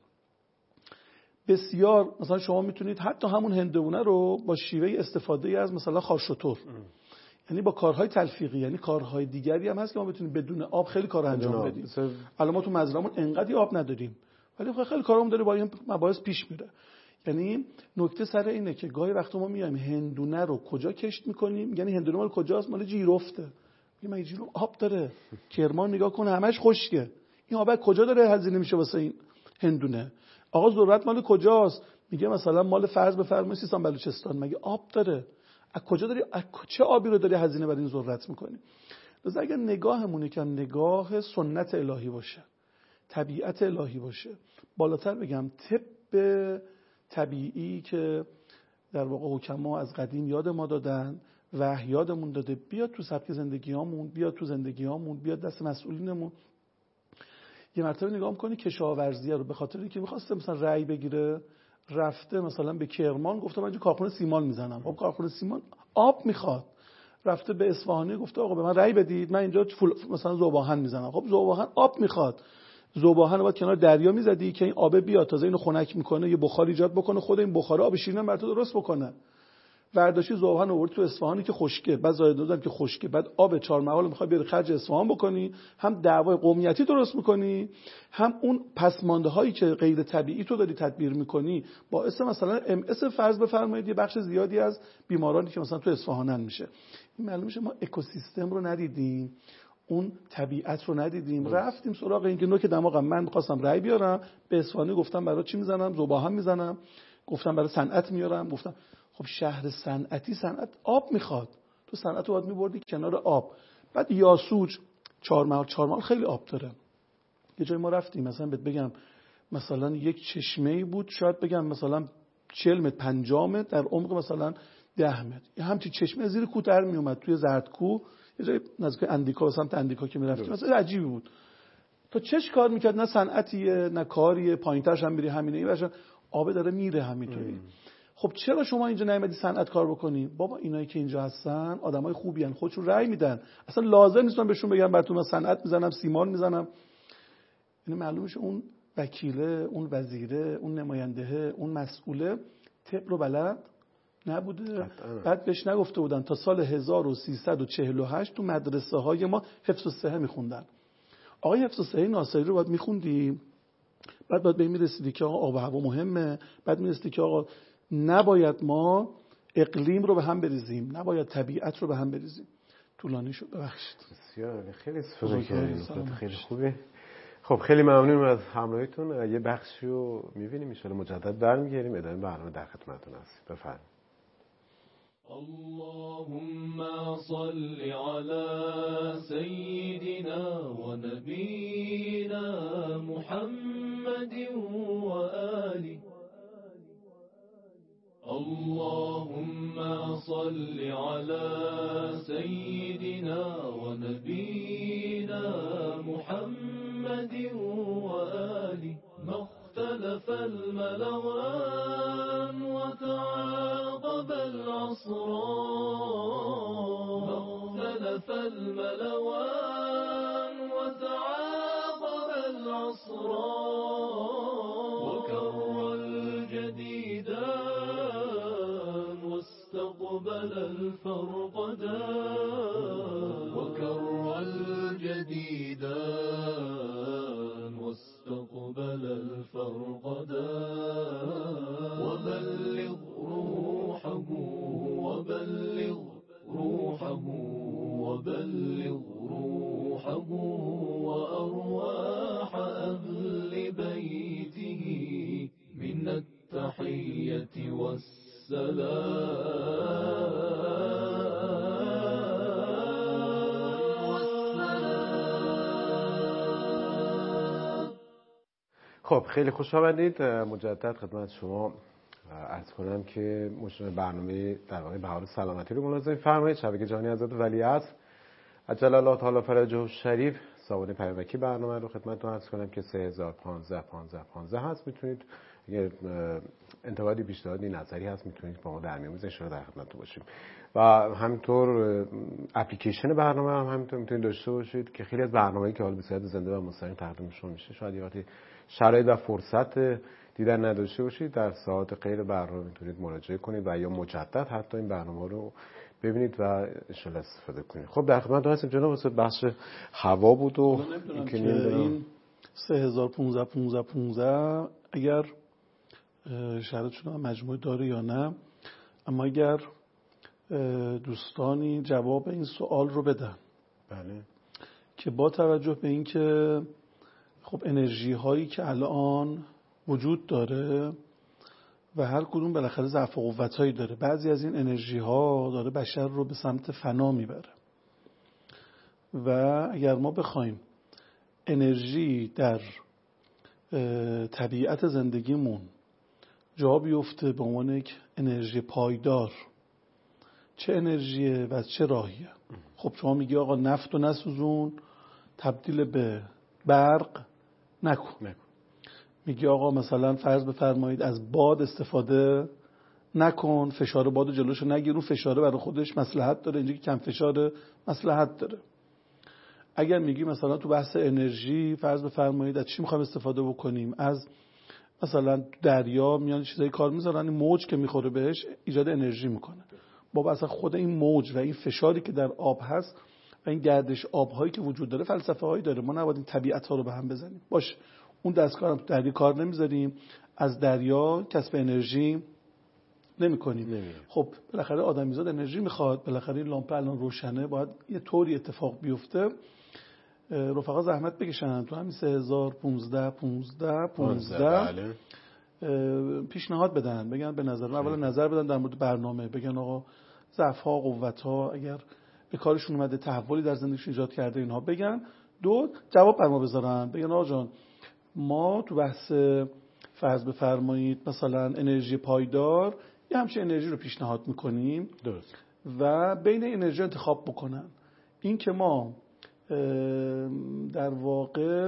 [SPEAKER 2] بسیار مثلا شما میتونید حتی همون هندونه رو با شیوه استفاده از مثلا خارشتور، یعنی با کارهای تلفیقی، یعنی کارهای دیگری هم هست که ما بتونیم بدون آب خیلی کار انجام بدیم. الان ما تو مزرعه‌مون انقدی آب نداریم ولی خیلی کارامون داره با این مباحث پیش میره. یعنی نکته سر اینه که گاهی وقتا ما میایم هندونه رو کجا کشت میکنیم، یعنی هندونه مال کجاست؟ مال جیرفته. میگم این جیرفت آب داره، کرمان نگاه کنه همش خشکه، این آب کجا داره هزینه میشه واسه این هندونه؟ آقا ذرت مال کجاست؟ میگه مثلا مال فرض بفرمایید سیستان بلوچستان. مگه آب داره؟ از کجا داری؟ چه آبی رو داری هزینه برای این ذرت میکنی؟ لذا اگر نگاهمون یکم نگاه سنت الهی باشه، طبیعت الهی باشه، بالاتر بگم طب طبیعی که در واقع حکما از قدیم یاد ما دادن، وحی یادمون داده، بیاد تو سبک زندگیامون، بیاد تو زندگیامون، بیاد دست مسئولینمون. یه مرتبه نگاه می‌کنی کشاورزی رو به خاطر اینکه می‌خواسته مثلا رأی بگیره، رفته مثلا به کرمان گفته من اینجا کارخونه سیمان میزنم. خب کارخونه سیمان آب میخواد. رفته به اصفهانی گفته آقا به من رأی بدید من اینجا مثلا ذوب‌آهن میزنم. خب ذوب‌آهن آب میخواد. ذوب‌آهن رو باید کنار دریا میزدی که این آب بیاد، تازه اینو خنک میکنه، یه بخار ایجاد بکنه، خود این بخار آب شیرین برات درست بکنه. برداشتی ذوب‌آهن آورد تو اصفهانی که خشکه، بعد زاید دادن که خشکه، بعد آب چهارمحال میخوای بری خرج اصفهان بکنی، هم دعوای قومیتی درست میکنی، هم اون پسمانده هایی که غیر طبیعی تو داری تدبیر میکنی باعث مثلا MS فرض بفرمایید یه بخش زیادی از بیمارانی که مثلا تو اصفهانن میشه. این معلومه میشه ما اکوسیستم رو ندیدیم، اون طبیعت رو ندیدیم، رفتیم سراغ اینکه نوک دماغم من می‌خواستم رأی بیارم، به اصفهانی گفتم برای چی میزنم؟ ذوب‌آهن میزنم، گفتم برای صنعت میارم، گفتم خب شهر صنعتی صنعت آب میخواد، تو صنعت رو باید میبردی کنار آب. بعد یاسوج چهارمحال خیلی آب داره. یه جای ما رفتیم مثلا بهت بگم مثلا یک چشمه‌ای بود، شاید بگم مثلا 40 متر 50 متر در عمق مثلا 10 متر، یه همچین چشمه زیر کوه در میومد توی زردکوه، یه جای نزدیک اندیکا، سمت اندیکا که میرفتیم مثلا عجیبی بود. تو چش کار میکرد؟ نه صنعتیه نه کاریه، پایینترش هم بری همینه، این آب داره میره همینطوری. خب چرا شما اینجا نیومدی صنعت کار بکنی؟ بابا اینایی که اینجا هستن آدمای خوبی ان، خودشون رأی میدن، اصلا لازم نیست من بهشون بگم براتون من صنعت میزنم، سیمان میزنم. یعنی معلومه اون وکیله، اون وزیره، اون نماینده، اون مسئوله طب رو بلد نبوده. بعد بهش نگفته بودن تا سال 1348 تو مدرسه های ما حفظ الصحه میخوندن. آقای حفظ الصحه ناصری رو باید میخوندی، بعد به این میرسیدی که آقا آب و هوا مهمه، بعد میرسیدی که آقا نباید ما اقلیم رو به هم بریزیم، نباید طبیعت رو به هم بریزیم. طولانی شد، ببخشید.
[SPEAKER 1] بسیار خیلی استفاده کردید، خیلی خوبه. خب خیلی ممنونم از همراهیتون. یه بخشی رو می‌بینیم ان شاءالله مجدد برمیگردیم، ادامه برنامه در خدمتتون هستیم. بفرمایید.
[SPEAKER 3] اللهم صل على سيدنا ونبينا محمد وآله. اللهم صل على سيدنا ونبينا محمد وآله. ما اختلف الملوان وتعاقب العصران، ما اختلف الملوان وتعاقب العصران، وكر الجديدان واستقبل الفرقدان، وكر الجديدان واستقبل الفرقدان. وبلغ روحه وبلغ روحه وبلغ روحه وأرواح أهل بيته من التحية والسلام.
[SPEAKER 1] خب خیلی خوش آمدید مجدد خدمت شما. عرض کنم که مشاور برنامه در واقع بهار سلامتی رو ملاحظه فرمایید. شبکه جهانی حضرت ولیعصر عجل الله تعالی فرجه الشریف سابقه پیامبری برنامه رو خدمتتون عرض کنم که 3015 هست. میتونید اگر انتقادی، پیشنهادی، نظری هست میتونید با ما در میون بذارید، ان شاءالله در خدمتتون باشیم. و همینطور اپلیکیشن برنامه هم همینطور میتونید داشته باشید که خیلی از برنامه‌ای که حالا به صورت زنده و مستقیم تقدیم شما میشه، شاید یه وقتی شرایط و فرصت دیدن نداشته باشید، در ساعات غیر برنامه میتونید مراجعه کنید و یا مجدد حتی این برنامه رو ببینید و ان شاءالله استفاده کنید. خب در خدمتتون هستیم جناب استاد. بخش هوا بود و
[SPEAKER 2] که این 3015 اگر شرطشون مجموعه داره یا نه، اما اگر دوستانی جواب این سوال رو بدن.
[SPEAKER 1] بله.
[SPEAKER 2] که با توجه به این که خب انرژی هایی که الان وجود داره و هر کدوم بالاخره ضعف و قوت هایی داره، بعضی از این انرژی ها داره بشر رو به سمت فنا میبره و اگر ما بخوایم انرژی در طبیعت زندگیمون جا بیفته به عنوان یک انرژی پایدار، چه انرژیه و چه راهیه؟ خب شما میگی آقا نفت و نسوزون، تبدیل به برق نکن. میگی آقا مثلا فرض بفرمایید از باد استفاده نکن، فشار باد رو جلوشو نگیر، اون فشاره برای خودش مصلحت داره، اینجا که کم فشار مصلحت داره. اگر میگی مثلا تو بحث انرژی فرض بفرمایید از چی میخوایم استفاده بکنیم، از مثلا دریا میان چیزای کار میذارن، این موج که میخوره بهش ایجاد انرژی میکنه. بابا اصلا خود این موج و این فشاری که در آب هست و این گردش آبهایی که وجود داره فلسفه هایی داره. ما نباید این طبیعت ها رو به هم بزنیم. باشه اون دستگاه هم تو دریا کار نمیذاریم، از دریا کسب انرژی نمی‌کنیم. خب بالاخره آدمیزاد انرژی میخواد، بالاخره این لامپ الان روشنه، باید یه طوری اتفاق بیفته. رفقا زحمت بکشن تو همین 3015 پیشنهاد بدن، بگن به نظر من اولا نظر بدن در مورد برنامه، بگن آقا ضعف ها، قوت ها، اگر به کارشون اومده تحولی در زندگیشون ایجاد کرده اینها بگن. دو، جواب بر ما بذارن، بگن آقا جان ما تو بحث فرض بفرمایید مثلا انرژی پایدار یه همچین انرژی رو پیشنهاد میکنیم.
[SPEAKER 1] درست.
[SPEAKER 2] و بین انرژی انتخاب بکنن. این که ما در واقع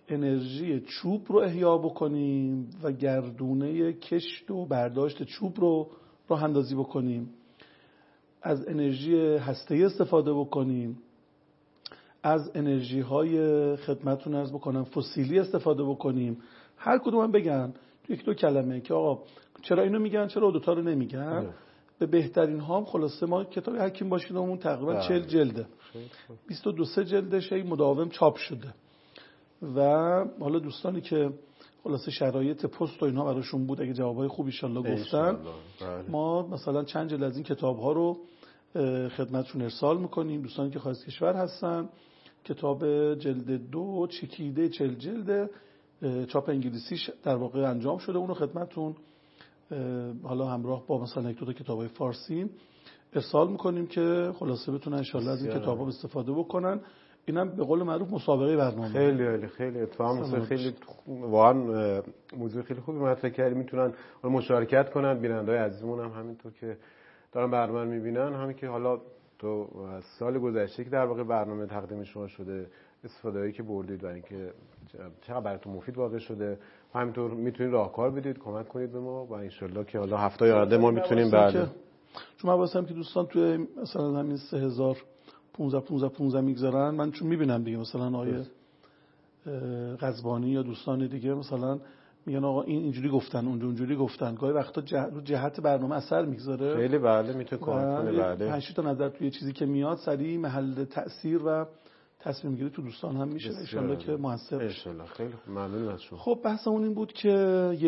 [SPEAKER 2] انرژی چوب رو احیا بکنیم و گردونه کشت و برداشت چوب رو راه اندازی بکنیم، از انرژی هسته‌ای استفاده بکنیم، از انرژی های خدمتتون عرض بکنم فسیلی استفاده بکنیم. هر کدوم هم بگن تو یک دو کلمه که آقا چرا اینو میگن چرا دوتا رو نمیگن. به بهترین هام خلاصه ما کتاب حکیم باشیدمون تقریبا 40 جلده، 22 جلدش مداوم چاپ شده و حالا دوستانی که خلاصه شرایط پست و اینها براشون بود اگه جوابای خوب ان شاءالله گفتن، ما مثلا چند جلد از این کتاب ها رو خدمتشون ارسال میکنیم. دوستانی که خارج کشور هستن کتاب جلد 2 چکیده 40 جلده چاپ انگلیسیش در واقع انجام شده، اون رو خدمتتون حالا همراه با مثلا یک دو تا کتابای فارسی ارسال میکنیم که خلاصه بتونن ان شاءالله از این کتابا استفاده بکنن. اینم به قول معروف مسابقه برنامه.
[SPEAKER 1] خیلی اتفاقا خیلی واقعا موضوع خیلی خوبی مطرح کردی. میتونن مشارکت کنن بیننده‌های عزیزمون هم همینطور که دارن برنامه رو میبینن، همین که حالا تو از سال گذشته که در واقع برنامه تقدیم شما شده استفاده‌ای که بردید و اینکه چقدر براتون مفید واقع شده، همینطور میتونید راهکار بدید کمک کنید به ما و ان شاءالله که حالا هفته آینده ما میتونیم بعد
[SPEAKER 2] چون واسه هم که دوستان توی مثلا همین 3015 میگذارن، من چون میبینم دیگه مثلا آیه قزبانی یا دوستان دیگه مثلا میگن آقا این اینجوری گفتن اونجوری گفتن، گاهی وقتا رو جهت برنامه اثر میگذاره.
[SPEAKER 1] خیلی بله میتونه کمک کنه. بله
[SPEAKER 2] 5 تا نظر توی چیزی که میاد سریع محل تأثیر و تصمیم گیری تو دوستان هم میشه ان شاءالله که موثر بشه.
[SPEAKER 1] ان خیلی ممنون از شما.
[SPEAKER 2] خب بحثمون این بود که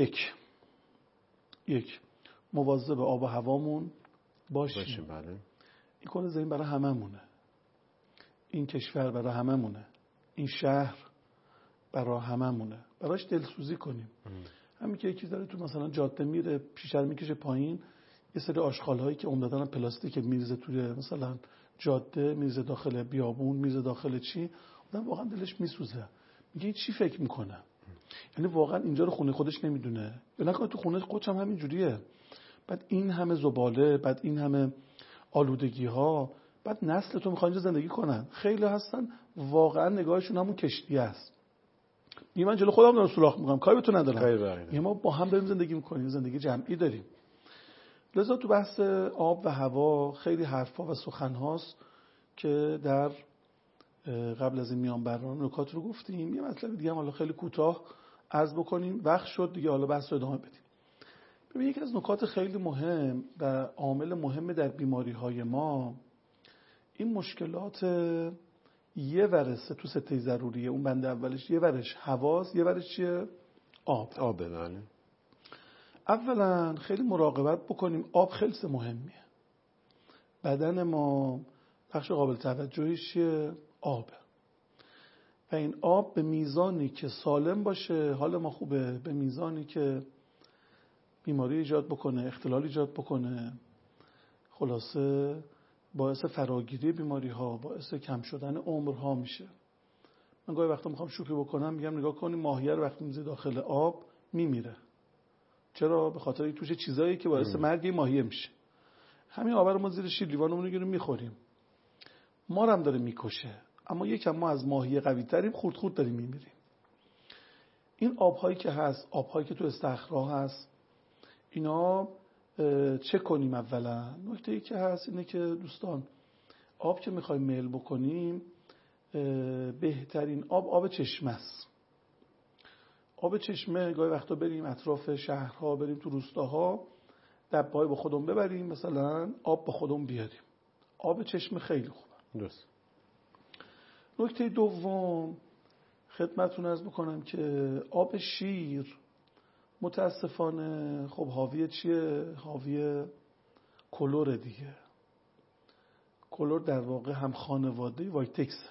[SPEAKER 2] یک مواظب آب و هوامون باشیم.
[SPEAKER 1] بله
[SPEAKER 2] این کل زمین برای هممونه، این کشور برای هممونه، این شهر برای هممونه، براش دلسوزی کنیم. همین که یکی داره تو مثلا جاده میره پیشر میکشه پایین، یه سری آشغال هایی که عمدتاً پلاستیک میریزه توی مثلا جاده، میریزه داخل بیابون، میریزه داخل چی، آدم واقعا دلش میسوزه. میگه این چی فکر میکنه؟ یعنی واقعا اینجا رو خونه خودش نمیدونه یا نکنه تو خونه خودش هم همین جوریه. بعد این همه زباله، بعد این همه آلودگی ها، بعد نسل تو میخوان اینجا زندگی کنن. خیلی هستن واقعا نگاهشون همون کشتی است. من جلو خودم دارم سوراخ میکنم، کاری به تو ندارم. ما با هم داریم زندگی میکنیم، زندگی جمعی داریم. لذا تو بحث آب و هوا خیلی حرفا و سخن هاست که در قبل از این میان برنامه نکات رو گفتیم. یه مطلب دیگه هم حالا خیلی کوتاه عرض بکنیم، وقت شد دیگه حالا بحث رو ادامه بدیم. ببین یکی از نکات خیلی مهم و عامل مهم در بیماری های ما این مشکلات یه ورثه تو سته ضروریه. اون بند اولش یه ورش هواست، یه ورش چیه؟ آب.
[SPEAKER 1] بله.
[SPEAKER 2] اولا خیلی مراقبت بکنیم، آب خیلی مهمیه. بدن ما بخش قابل توجهش چیه؟ آبه. و این آب به میزانی که سالم باشه حال ما خوبه، به میزانی که بیماری ایجاد بکنه، اختلال ایجاد بکنه، خلاصه باعث فراگیری بیماری ها، باعث کم شدن عمرها میشه. من گاهی وقتا میخوام شوخی بکنم، میگم نگاه کنیم ماهیه رو وقتی میذاری داخل آب میمیره. چرا؟ به خاطر توش چیزایی که باعث مرگ ماهیه میشه. همین آب رو ما زیر شیر لیوانمون رو میخوریم، ما رو هم داره میکشه، اما یکم ما از ماهیه قوی تریم، خورد خورد داریم میمیریم. این آبهایی که هست، آبهایی که تو استخرها هست، اینا چه کنیم؟ اولا نکته ای که هست اینه که دوستان آب که میخوایم میل بکنیم بهترین آب چشمه است. آب چشمه گاهی وقتا بریم اطراف شهرها، بریم تو روستاها، دبای با خودمون ببریم، مثلا آب با خودمون بیاریم. آب چشمه خیلی خوبه.
[SPEAKER 1] درست.
[SPEAKER 2] نکته دوم خدمتتون عرض بکنم که آب شیر متاسفانه خب حاوی چیه؟ حاوی کلور دیگه. کلور در واقع هم خانواده وایتکس.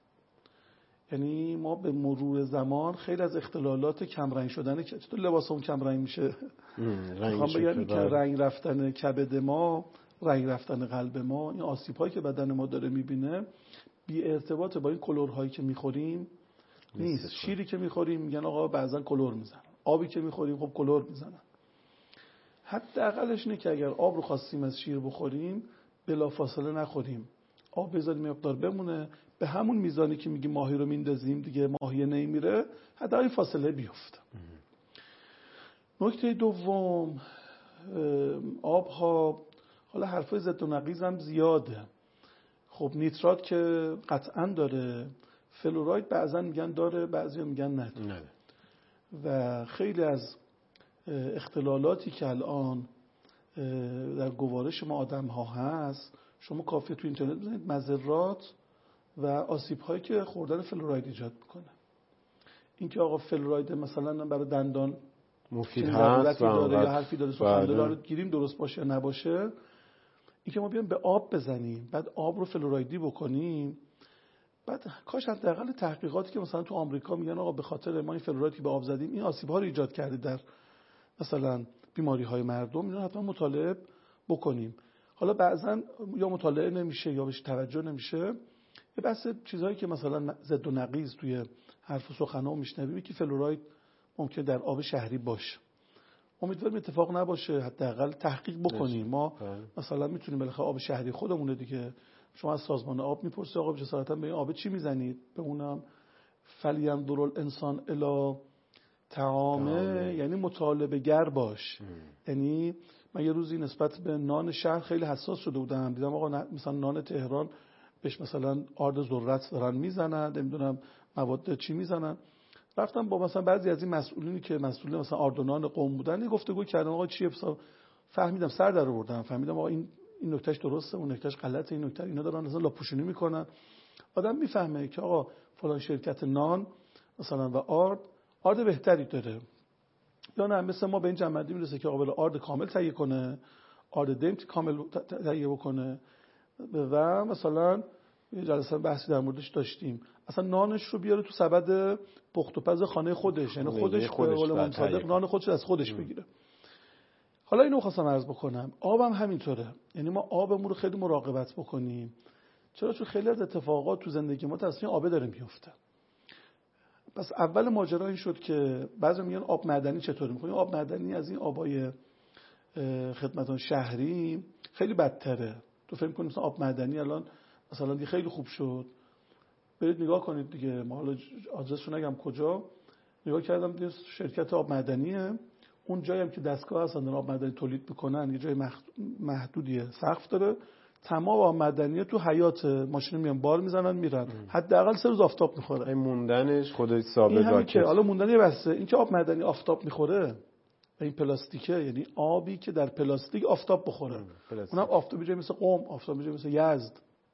[SPEAKER 2] یعنی ما به مرور زمان خیلی از اختلالات کمرنگ شدن، چطور لباسمون کمرنگ میشه؟ میخوام بگم که رنگ رفتن کبد ما، رنگ رفتن قلب ما، این آسیب‌هایی که بدن ما داره میبینه بی ارتباط با این کلورهایی که میخوریم نیست. شیری که میخوریم میگن آقا بعضا کلور میزنن، آبی که میخوریم خب کلور میزنن. حداقلش اینه که اگر آب رو خواستیم از شیر بخوریم بلافاصله نخوریم، آب بذاریم مقدار بمونه، به همون میزانی که میگی ماهی رو میندازیم دیگه ماهی نمیره، حداقل این فاصله بیفته. نکته دوم، آبها، حالا حرفای ضد و نقیض هم زیاده. خب نیترات که قطعا داره، فلوراید بعضا میگن داره، بعضی میگن نداره. و خیلی از اختلالاتی که الان در گوارش ما آدم ها هست، شما کافیه تو اینترنت بزنید مضرات و آسیب هایی که خوردن فلوراید ایجاد میکنه. این که آقا فلوراید مثلا برای دندان
[SPEAKER 1] مفید هست
[SPEAKER 2] داره یا حرفی داره سخنرانی داره گیریم درست باشه یا نباشه، این که ما بیایم به آب بزنیم بعد آب رو فلورایدی بکنیم، بعد کاش حداقل تحقیقاتی که مثلا تو آمریکا میگن آقا به خاطر ما این فلورایدی که به آب زدیم این آسیب‌ها رو ایجاد کرده در مثلا بیماری‌های مردم، اینا حتما مطالعه بکنیم. حالا بعضن یا مطالعه نمیشه یا بهش توجه نمیشه. یه بحث چیزهایی که مثلا ضد و نقیض توی حرف و سخن‌ها میشنویم که فلوراید ممکن در آب شهری باشه. امیدوارم اتفاق نباشه، حداقل تحقیق بکنیم. ما مثلا میتونیم بالاخره آب شهری خودمونه دیگه، شما از سازمان آب میپرسی آقا جسارتا به این آب چی میزنید؟ به اونم فلینظر الانسان الی طعامه، یعنی مطالبه گر باش. یعنی من یه روزی نسبت به نان شهر خیلی حساس شده بودم، دیدم آقا مثلا نان تهران بهش مثلا آرد ذرت دارن میزنن، نمیدونم مواد چی میزنن. رفتم با مثلا بعضی از این مسئولینی که مسئولین مثلا آردونان قوم بودن گفتگو کردم، آقا چیه؟ فهمیدم، سر در آوردم، فهمیدم آقا این نکتهش درسته، اون نکتهش غلطه، این نکته اینا دارن مثلا لاپوشونی میکنن. آدم میفهمه که آقا فلان شرکت نان مثلا و آرد بهتری داره، یا نه مثلا ما به این جمعیتی میرسه که آقا آرد کامل تهیه کنه، آرد دمت کامل تهیه بکنه. و مثلا یه جلسه بحثی در موردش داشتیم، اصلا نانش رو بیاره تو سبد پخت و پز خانه خودش، یعنی خودش به قول مصادق نان خودش از خودش بگیره. حالا اینو خواستم عرض بکنم، آبم همینطوره، یعنی ما آبمون رو خیلی مراقبت بکنیم. چرا؟ چون خیلی از اتفاقات تو زندگی ما تصمیم آب داره میفته. پس اول ماجرا این شد که بعضی میگن آب معدنی چطوری می‌کنیم. آب معدنی از این آبای خدمتان شهری خیلی بدتره. تو فکر کنید مثلا آب معدنی الان مثلا دیگه خیلی خوب شد، برید نگاه کنید دیگه، ما حالا آدرسشو نگم کجا، نگاه کردم دیگه شرکت آب معدنیه، اون جایی هم که دستگاه هستن آب معدنی تولید میکنن یه جای محدودیه، سقف داره، تمام آب معدنیه تو حیاط، ماشین میان بار میزنن میرن، حداقل 3 روز آفتاب میخوره.
[SPEAKER 1] این موندنش خودش ثابت
[SPEAKER 2] این همین که حالا موندنی بسته، این که آب معدنی آفتاب میخوره، این پلاستیکه، یعنی آبی که در پلاستیک آفتاب بخوره، اونم آفتاب جای مثل قم، آفتاب جای مثل یزد،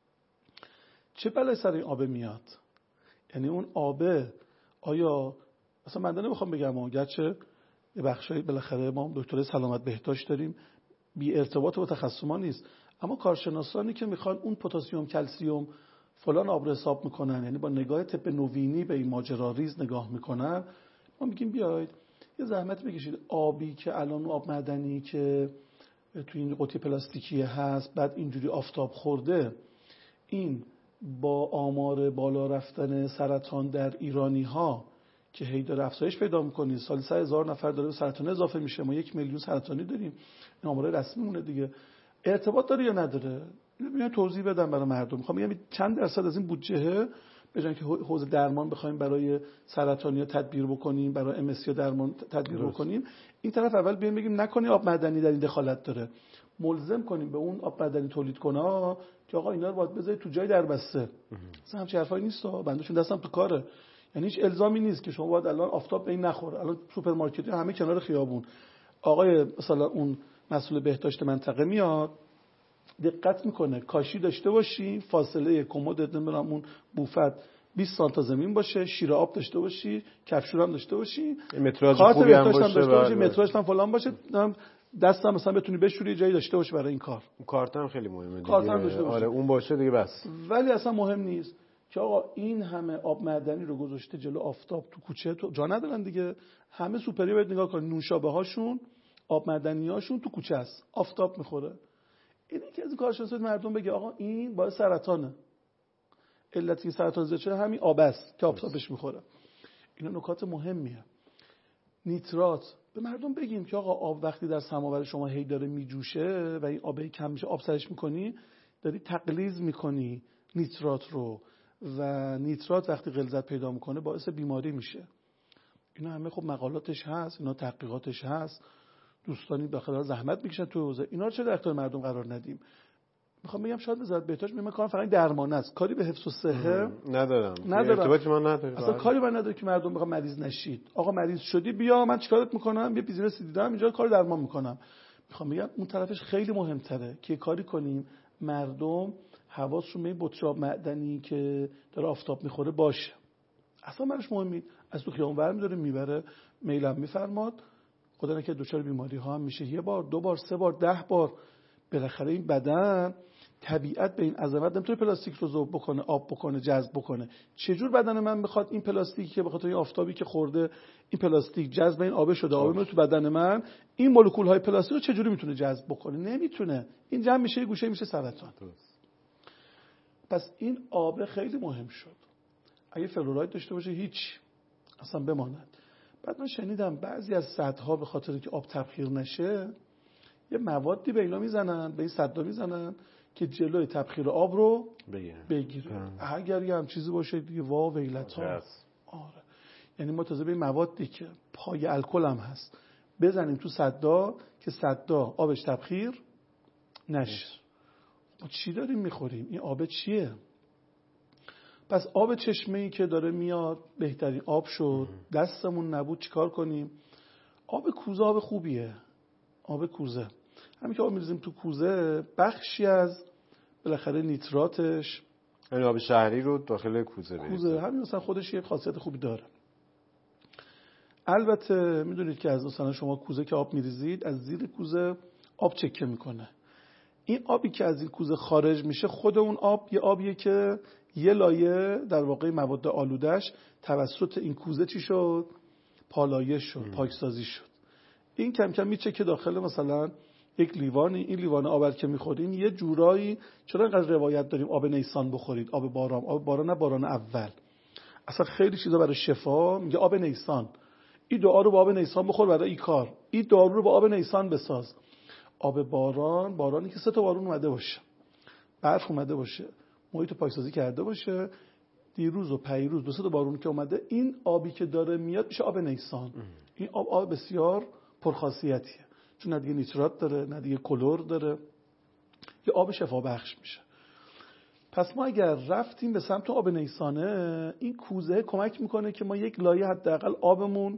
[SPEAKER 2] چه بلایی سر این آب میاد؟ یعنی اون آبه آیا اصلا من نمیخوام بگم گرچه یه بخشایی بالاخره ما دکترای سلامت بهداشت داریم، بی ارتباط با تخصص ما نیست، اما کارشناسانی که میخوان اون پتاسیم کلسیم فلان آب رو حساب میکنن، یعنی با نگاه طب نوینی به این ماجرا ریز نگاه میکنن، ما میگیم بیاید یه زحمت بکشید، آبی که الان آب معدنی که تو این قطعه پلاستیکی هست بعد اینجوری آفتاب خورده، این با آمار بالا رفتن سرطان در ایرانی ها که هی داره افزایش پیدا میکنه، سال 100,000 نفر داره به سرطان اضافه میشه، ما 1 میلیون سرطانی داریم، این آمار رسمی مونه دیگه، ارتباط داره یا نداره؟ اینو توضیح بدم برای مردم. میخوام بگم چند درصد از این بودجه به جای که حوزه درمان بخوایم برای سرطانیا تدبیر بکنیم، برای ام اس درمان تدبیر بکنیم، این طرف اول بیایم بگیم نکنید آب معدنی در این دخالت داره، ملزم کنیم به اون آب معدنی تولید کنه که آقا اینا رو باید بذارید تو جای دربسته. اصلا همچین حرفایی نیست، بندشون دستم تو کاره، یعنی هیچ الزامی نیست که شما باید الان آفتاب به این نخوره. الان سوپرمارکت همه کنار خیابون، آقای مثلا اون مسئول بهداشت منطقه میاد دقت میکنه کاشی داشته باشی، فاصله کمد نمیدونم اون بوفت 20 سانت تا زمین باشه، شیر آب داشته باشی، کفشور هم داشته باشی،
[SPEAKER 1] متراژ خوبی هم باشه،
[SPEAKER 2] متراژ هم فلان باشه، دستم مثلا بتونی بشوری جایی داشته باشه برای این کار.
[SPEAKER 1] اون کارت هم خیلی مهمه دیگه.
[SPEAKER 2] آره
[SPEAKER 1] اون باشه دیگه بس.
[SPEAKER 2] ولی اصلا مهم نیست که آقا این همه آب معدنی رو گذاشته جلو آفتاب تو کوچه، تو جا ندارن دیگه، همه سوپری باید نگاه کنن، نوشابه هاشون آب معدنی هاشون تو کوچه است، آفتاب میخوره. اینی که از کارشناس مردم بگه آقا این باعث سرطانه، علت این سرطان زیاد شده همین آب است که آفتابش میخوره. اینا نکات مهمیه. نیترات به مردم بگیم که آقا آب وقتی در سماور شما هی داره میجوشه و این آب کم میشه، آب سرش میکنی، داری تقلیز میکنی نیترات رو و نیترات وقتی غلظت پیدا میکنه باعث بیماری میشه. اینا همه خب مقالاتش هست، اینا تحقیقاتش هست، دوستانی داخل زحمت میکشن تو حوزه. اینا رو چرا در اختیار مردم قرار ندیم؟ میخوام بگم شاید وزارت بهداشت من کارم فقط درمان است، کاری به حفظ الصحه
[SPEAKER 1] ندارم. ارتباطی من نداره.
[SPEAKER 2] اصلا کاری من نداره که مردم بخوام مریض نشید. آقا مریض شدی بیا، من چیکارت میکنم؟ یه بیزینس دیدم اینجا کار درمان میکنم. میخوام بگم اون طرفش خیلی مهمتره که کاری کنیم مردم حواسشون به این بطری معدنی که داره آفتاب میخوره باشه. اصلا براش مهمی از تو خیابون برمی‌داره میبره، میلم میفرماد. خدا نکنه دچار بیماری ها هم میشه، یه بار، دو بار، سه بار، 10 بار. بالاخره این بدن طبیعت به این عظمت نمیتونه پلاستیک رو ذوب بکنه، آب بکنه، جذب بکنه. چجور بدن من بخواد این پلاستیکی که بخاطر این آفتابی که خورده این پلاستیک جذب این آب شده، آب میره تو بدن من، این مولکول های پلاستیک رو چجوری میتونه جذب بکنه؟ نمیتونه. این جمع میشه، گوشه میشه سرطان. پس این آب خیلی مهم شد. اگه فلوراید داشته باشه هیچ، اصلا بماند. بعد من شنیدم بعضی از سدها به خاطر که آب تبخیر نشه یه موادی به اینا میزنن، به این سدها میزنن که جلوی تبخیر آب رو بگیره. اگر یه هم چیزی باشه دیگه وا ویلتا. آره. یعنی ما تازه به این موادی که پای الکل هم هست بزنیم تو سدها که سدها آبش تبخیر نشه. ما چی داریم میخوریم؟ این آب چیه؟ پس آب چشمه‌ای که داره میاد بهترین آب شد، دستمون نبود چیکار کنیم؟ آب کوزه آب خوبیه. آب کوزه همین که آب می‌ریزیم تو کوزه بخشی از بالاخره نیتراتش،
[SPEAKER 1] یعنی آب شهری رو داخل کوزه بریزیم.
[SPEAKER 2] همین مثلا خودش یه خاصیت خوبی داره. البته میدونید که از مثلا شما کوزه که آب می‌ریزید از زیر کوزه آب چکه میکنه. این آبی که از این کوزه خارج میشه خود اون آب یه آبیه که یه لایه در واقع مواد آلودش توسط این کوزه چی شد؟ پالایش شد، پاکسازی شد. این کم کم میچه که داخل مثلا یک لیوانی، این لیوان آب که میخوریم یه جورایی، چرا اینقدر روایت داریم آب نیسان بخورید، آب باران نه باران اول. اصلا خیلی چیزا برای شفا میگه آب نیسان. این دعا رو با آب نیسان بخور برای این کار. این دارو رو با آب نیسان بساز. آب بارانی که 3 تا بارون اومده باشه، برف اومده باشه، محیط پاکسازی کرده باشه، دیروز و پیروز 2 تا بارون که اومده، این آبی که داره میاد میشه آب نیسان. این آب بسیار پرخاصیتیه، چون نه دیگه نیترات داره نه دیگه کلور داره، یه آب شفا بخش میشه. پس ما اگر رفتیم به سمت آب نیسانه، این کوزه کمک میکنه که ما یک لایه حداقل آبمون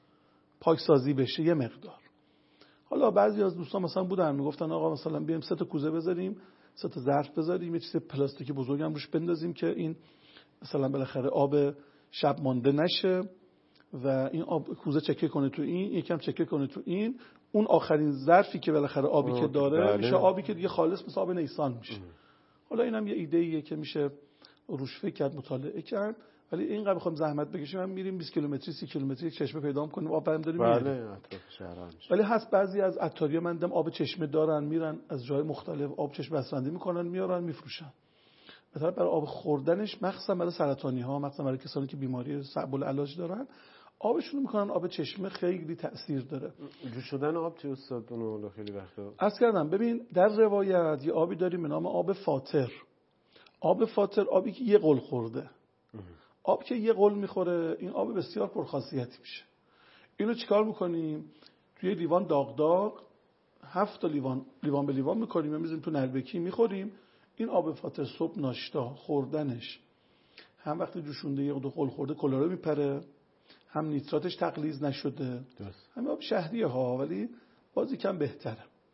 [SPEAKER 2] پاکسازی بشه یه مقدار. حالا بعضی از دوستان مثلا بودن میگفتن آقا مثلا بیایم 3 تا کوزه بذاریم، 3 تا ظرف بذاریم، یه چیز پلاستیکی بزرگ هم روش بندازیم که این مثلا بالاخره آب شب مانده نشه و این آب کوزه چکه کنه تو این، یکم چکه کنه تو این، اون آخرین ظرفی که بالاخره آبی که داره میشه آبی که دیگه خالص مثل آب نیسان میشه. حالا اینم یه ایده‌ایه که میشه روش فکر کرد، مطالعه کرد، ولی اینقدر بخوام زحمت بکشیم هم میریم 20 کیلومتری 30 کیلومتری چشمه پیدا کنیم آب برام داریم
[SPEAKER 1] بله اطراف شهر میشه.
[SPEAKER 2] ولی هست بعضی از عطاریا من دیدم آب چشمه دارن، میرن از جای مختلف آب چشمه بسنده میکنن میارن میفروشن. مثلا برای آب خوردنش مخصوصا برای سرطانی ها، مخصوصا برای کسانی که بیماری صعب العلاج دارن آبشون میکنن آب چشمه، خیلی تأثیر داره.
[SPEAKER 1] جوش شدن آب چه استاد اونو خیلی وقتا
[SPEAKER 2] عرض کردم ببین در روایت یه آبی داریم به نام آب فاطر. آب فاطر آبی که یه غل خورده. آب که یه غل میخوره این آب بسیار پرخاصیتی میشه. اینو چیکار میکنیم؟ توی لیوان داغ 7 تا لیوان به لیوان میکنیم، میذاریم تو نلبکی میخوریم. این آب فاطر صبح ناشتا خوردنش هم وقتی جوشونده یه غل خورده کلره میپره، هم نیتراتش تقلیز نشده. همین آب شهریه ها ولی بازی کم بهتره.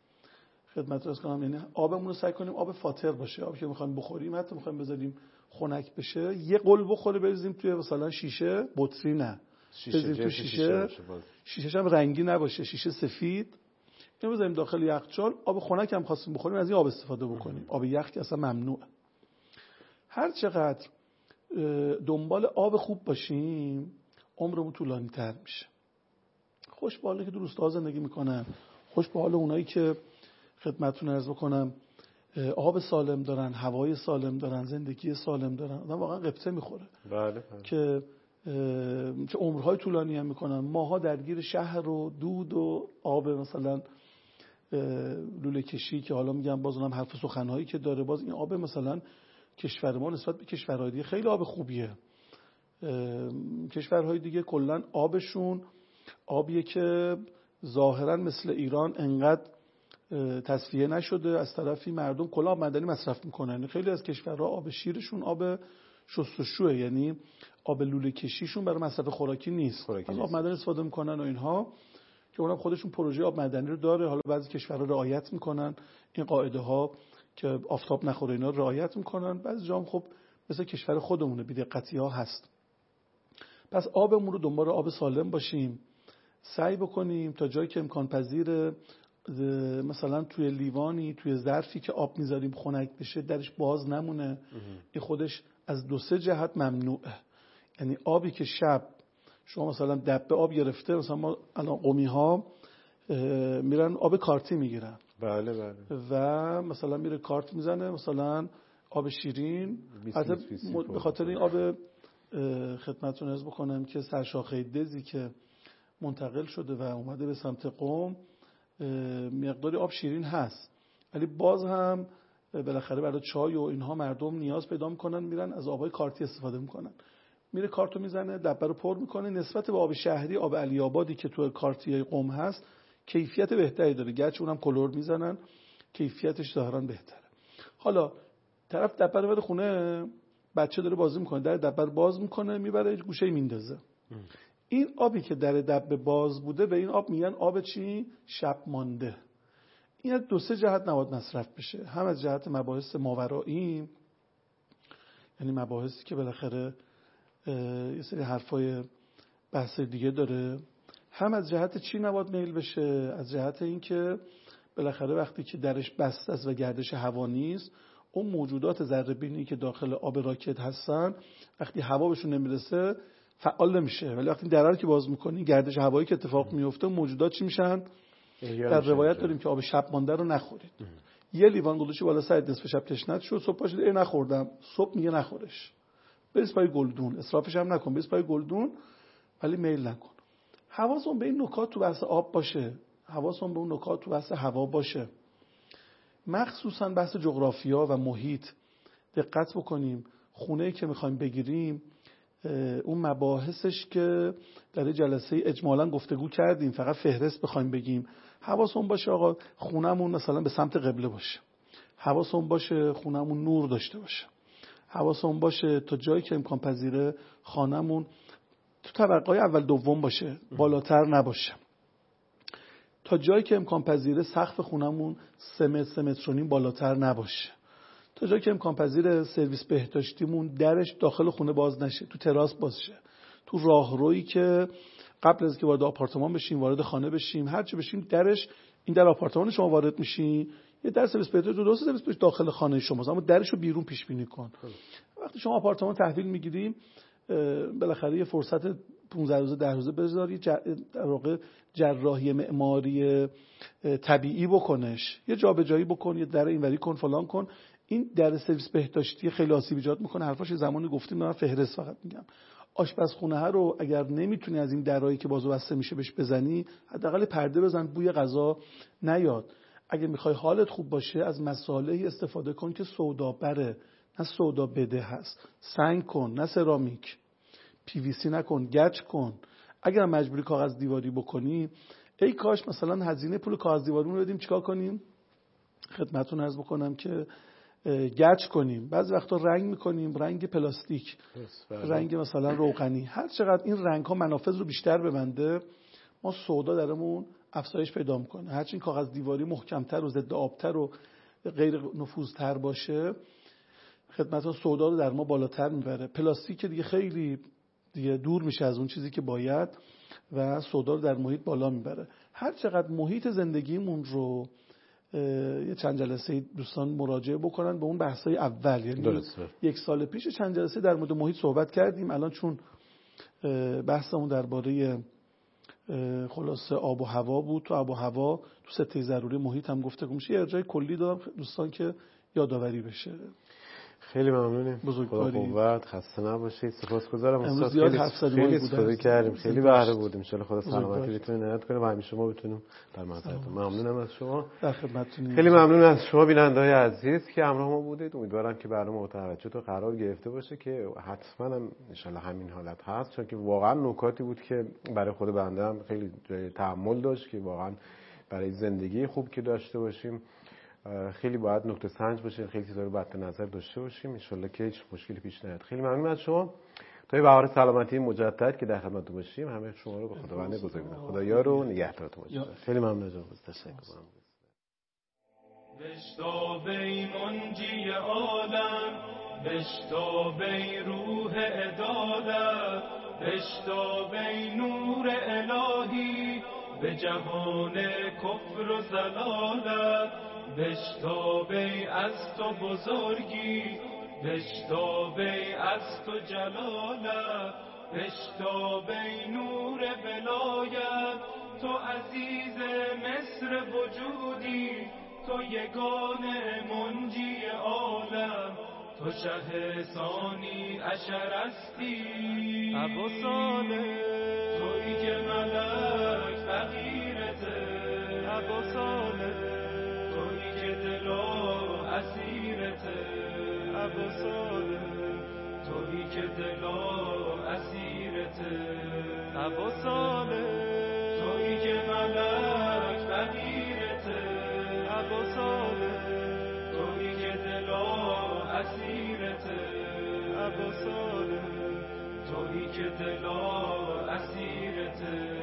[SPEAKER 2] خدمت راست کنم یعنی آبمون رو سعی کنیم آب فاطر باشه، آبی که میخوایم بخوریم حتی میخوایم بذاریم خنک بشه یه غل بخوره بریزیم توی مثلا شیشه، بطری نه، بریزیم تو شیشه‌ش هم رنگی نباشه، شیشه سفید، اینو بذاریم داخل یخچال. آب خنک هم خواستیم بخوریم از این آب استفاده بکنیم. آب یخ که اصلا ممنوعه. هر چقدر دنبال آب خوب باشیم عمرمون طولانی تر میشه. خوش به حالی که دوستا زندگی میکنن، خوش به حال اونایی که خدمتتون عرض بکنم آب سالم دارن، هوای سالم دارن، زندگی سالم دارن. آدم واقعا قبطه میخوره.
[SPEAKER 1] بله.
[SPEAKER 2] که چه عمرهای طولانی هم میکنن. ماها درگیر شهر و دود و آب مثلا لوله کشی که حالا میگم باز اونم حرف سخنهایی که داره، باز این آب مثلا کشور ما نسبت به کشورهای دیگه خیلی آب خوبیه. کشورهای دیگه کلا آبشون آبیه که ظاهرا مثل ایران انقدر تصفیه نشده، از طرفی مردم کلا آب معدنی مصرف میکنن. خیلی از کشورها آب شیرشون آب شستشوه، یعنی آب لوله کشیشون برای مصرف خوراکی نیست، از آب معدنی استفاده میکنن و اینها، که اونم خودشون پروژه آب معدنی رو داره. حالا بعضی کشورها رعایت میکنن این قاعده ها که آفتاب نخوره اینا رعایت میکنن، بعضی جام خب مثل کشور خودمونه بی‌دقتی ها هست. پس آبمون رو دنبال آب سالم باشیم، سعی بکنیم تا جایی که امکان پذیره مثلا توی لیوانی، توی ظرفی که آب میذاریم خنک بشه درش باز نمونه. این خودش از 2-3 جهت ممنوعه. یعنی آبی که شب شما مثلا دبه آب گرفته، مثلا ما الان قمی ها میرن آب کارتی میگیرن،
[SPEAKER 1] بله
[SPEAKER 2] و مثلا میره کارت میزنه مثلا آب شیرین، به خاطر این آب خدمتتون عرض بکنم که سرشاخه دزی که منتقل شده و اومده به سمت قم مقداری آب شیرین هست، ولی باز هم بالاخره برای چای و اینها مردم نیاز پیدا میکنن، میرن از آبای کارتی استفاده میکنن. میره کارتو میزنه، دبه رو پر میکنه. نسبت به آب شهری، آب علی آبادی که تو کارتی قم هست کیفیت بهتری داره، گرچه اونم کلور میزنن، کیفیتش ظاهرا بهتره. حالا طرف دبه رو بده خونه، بچه داره بازی میکنه، در دبه رو باز میکنه، میبره گوشه میندازه. این آبی که در دبه باز بوده به این آب میگن آب چی؟ شب مانده. این از 2-3 جهت نباید مصرف بشه، هم از جهت مباحث ماورایی، یعنی مباحثی که بالاخره یه سری حرفای بحث دیگه داره، هم از جهت چی نباید میل بشه، از جهت این که بالاخره وقتی که درش بسته است و گردش هوا نیست، اون موجودات ذره بینی که داخل آب راکد هستن وقتی هوا بهشون نمیرسه فعال نمیشه، ولی وقتی در رو که باز میکنی گردش هوایی که اتفاق میفته موجودات چی میشن؟ در روایت داریم که آب شب مانده رو نخورید. یه لیوان گذاشتی بالا سرت نصف شب تشنت شد، صبح پاشید نخوردم، صبح میگه نخورش، بریز پای گلدون، اسرافش هم نکن، بریز پای گلدون، ولی میل نکن. حواسمون به این نکات تو بحث آب باشه، حواسمون به اون نکات تو بحث هوا باشه، مخصوصا بحث جغرافیا و محیط دقت بکنیم. خونه‌ای که میخوایم بگیریم اون مباحثش که در جلسه اجمالا گفتگو کردیم، فقط فهرست بخوایم بگیم، حواسمون باشه آقا خونمون مثلا به سمت قبله باشه، حواسمون باشه خونمون نور داشته باشه، حواسمون باشه تا جایی که امکان پذیره خانمون تو طبقه‌های اول دوم باشه، بالاتر نباشه، تا جایی که امکان پذیره سقف خونمون 3 متر و نیم بالاتر نباشه، تا جایی که امکان پذیره سرویس بهداشتیمون درش داخل خونه باز نشه، تو تراس باز شه، تو راهرویی که قبل از که وارد آپارتمان بشیم، وارد خانه بشیم، هر چی بشیم درش، این در آپارتمان شما وارد میشین، یه در سرویس بهداشت، دو سرویس بهداشت داخل خانه شماست، اما درشو بیرون پیش بینی کن. وقتی شما آپارتمان تحویل میگیریم بالاخره یه فرصت 15 روزه 10 روزه بذاری در واقع جراحی معماری طبیعی بکنش، یه جابجایی بکن، یه در اینوری کن، فلان کن. این در سرویس بهداشتی خیلی آسیب ایجاد میکنه. حرفاش زمانی گفتیم، من فهرست فقط میگم. آشپزخونه ها رو اگر نمیتونی از این درایی که بازو بسته میشه بهش بزنی، حداقل پرده بزن بوی غذا نیاد. اگه میخوای حالت خوب باشه از مصالحی استفاده کن که سودابره، نه سودا بده هست. سنگ کن، نه سرامیک. پی وی سی نکن، گچ کن. اگر مجبوری کاغذ دیواری بکنی، ای کاش مثلا هزینه پول کاغذ دیواریمون رو بدیم چیکار کنیم؟ خدمتتون عرض بکنم که گچ کنیم. بعضی وقتا رنگ میکنیم، رنگ پلاستیک، رنگ مثلا روغنی. هر چقدر این رنگ ها منافذ رو بیشتر ببنده، ما سودا درمون افزایش پیدا میکنه. هرچند کاغذ دیواری محکمتر و ضد آبتر و غیر نفوذتر باشه، خدمتتون سودا رو در ما بالاتر میبره. پلاستیک دیگه خیلی دیگه دور میشه از اون چیزی که باید و سودا رو در محیط بالا میبره. هر چقدر محیط زندگیمون رو یه چند جلسه دوستان مراجعه بکنن به اون بحثای اول، یعنی 1 سال پیش چند جلسه در مورد محیط صحبت کردیم. الان چون بحثمون درباره خلاصه آب و هوا بود، تو آب و هوا تو سته ضروری محیط هم گفتگو میشه. یه ارجاع کلی دادم دوستان که یادآوری بشه.
[SPEAKER 1] خیلی ممنونیم.
[SPEAKER 2] بزرگواری.
[SPEAKER 1] خدا قوت، خسته نباشید. سپاسگزارم استاد.
[SPEAKER 2] زیاد حرف زدیم،
[SPEAKER 1] خیلی استفاده کردیم، خیلی بهره بردیم. ان شاء الله خدا
[SPEAKER 2] بزرگواری.
[SPEAKER 1] سلامتی بتونه عنایت کنه و همیشه ما بتونیم در مددتون. ممنونم از شما.
[SPEAKER 2] در خدمتتونیم.
[SPEAKER 1] خیلی ممنون از شما بیننده‌های عزیز که همراه ما بودید. امیدوارم که برنامه متوجه تو قرار گرفته باشه که حتما هم ان شاء الله همین حالت هست، چون که واقعا نکاتی بود که برای خود بنده هم خیلی جای تأمل داشت که واقعا برای زندگی خوب که داشته باشیم خیلی باید نکته سنج باشیم، خیلی چیزا رو مد نظر داشته باشیم. ان شاء الله که هیچ مشکلی پیش نیاد. خیلی ممنون از شما. تا بهار سلامتی مجدد که در خدمتتون باشیم. همه شما رو به خداوند بزرگ می‌سپارم. خدایا رو نگهدارتون باشه. خیلی ممنون از شما. تشکر می‌کنم.
[SPEAKER 3] بشتابی منجی عالم، بشتابی روح عدالت، بشتابی نور الهی به جهان کفر و ضلالت، بشتابی از تو بزرگی، بشتابی از تو جلالت، بشتابی نور ولایت، تو عزیز مصر وجودی، تو یگانه منجی عالم، تو شه ثانی اشرستی ابو صالح، تویی که ملک فقیرته ابو صالح، تویی که دلا اسیرته ابو صالح، تویی که دلا اسیرته ابو صالح، تویی که ملک فقیرته ابو صالح، تویی که دلا اسیرته ابو صالح، تویی که دلا اسیرته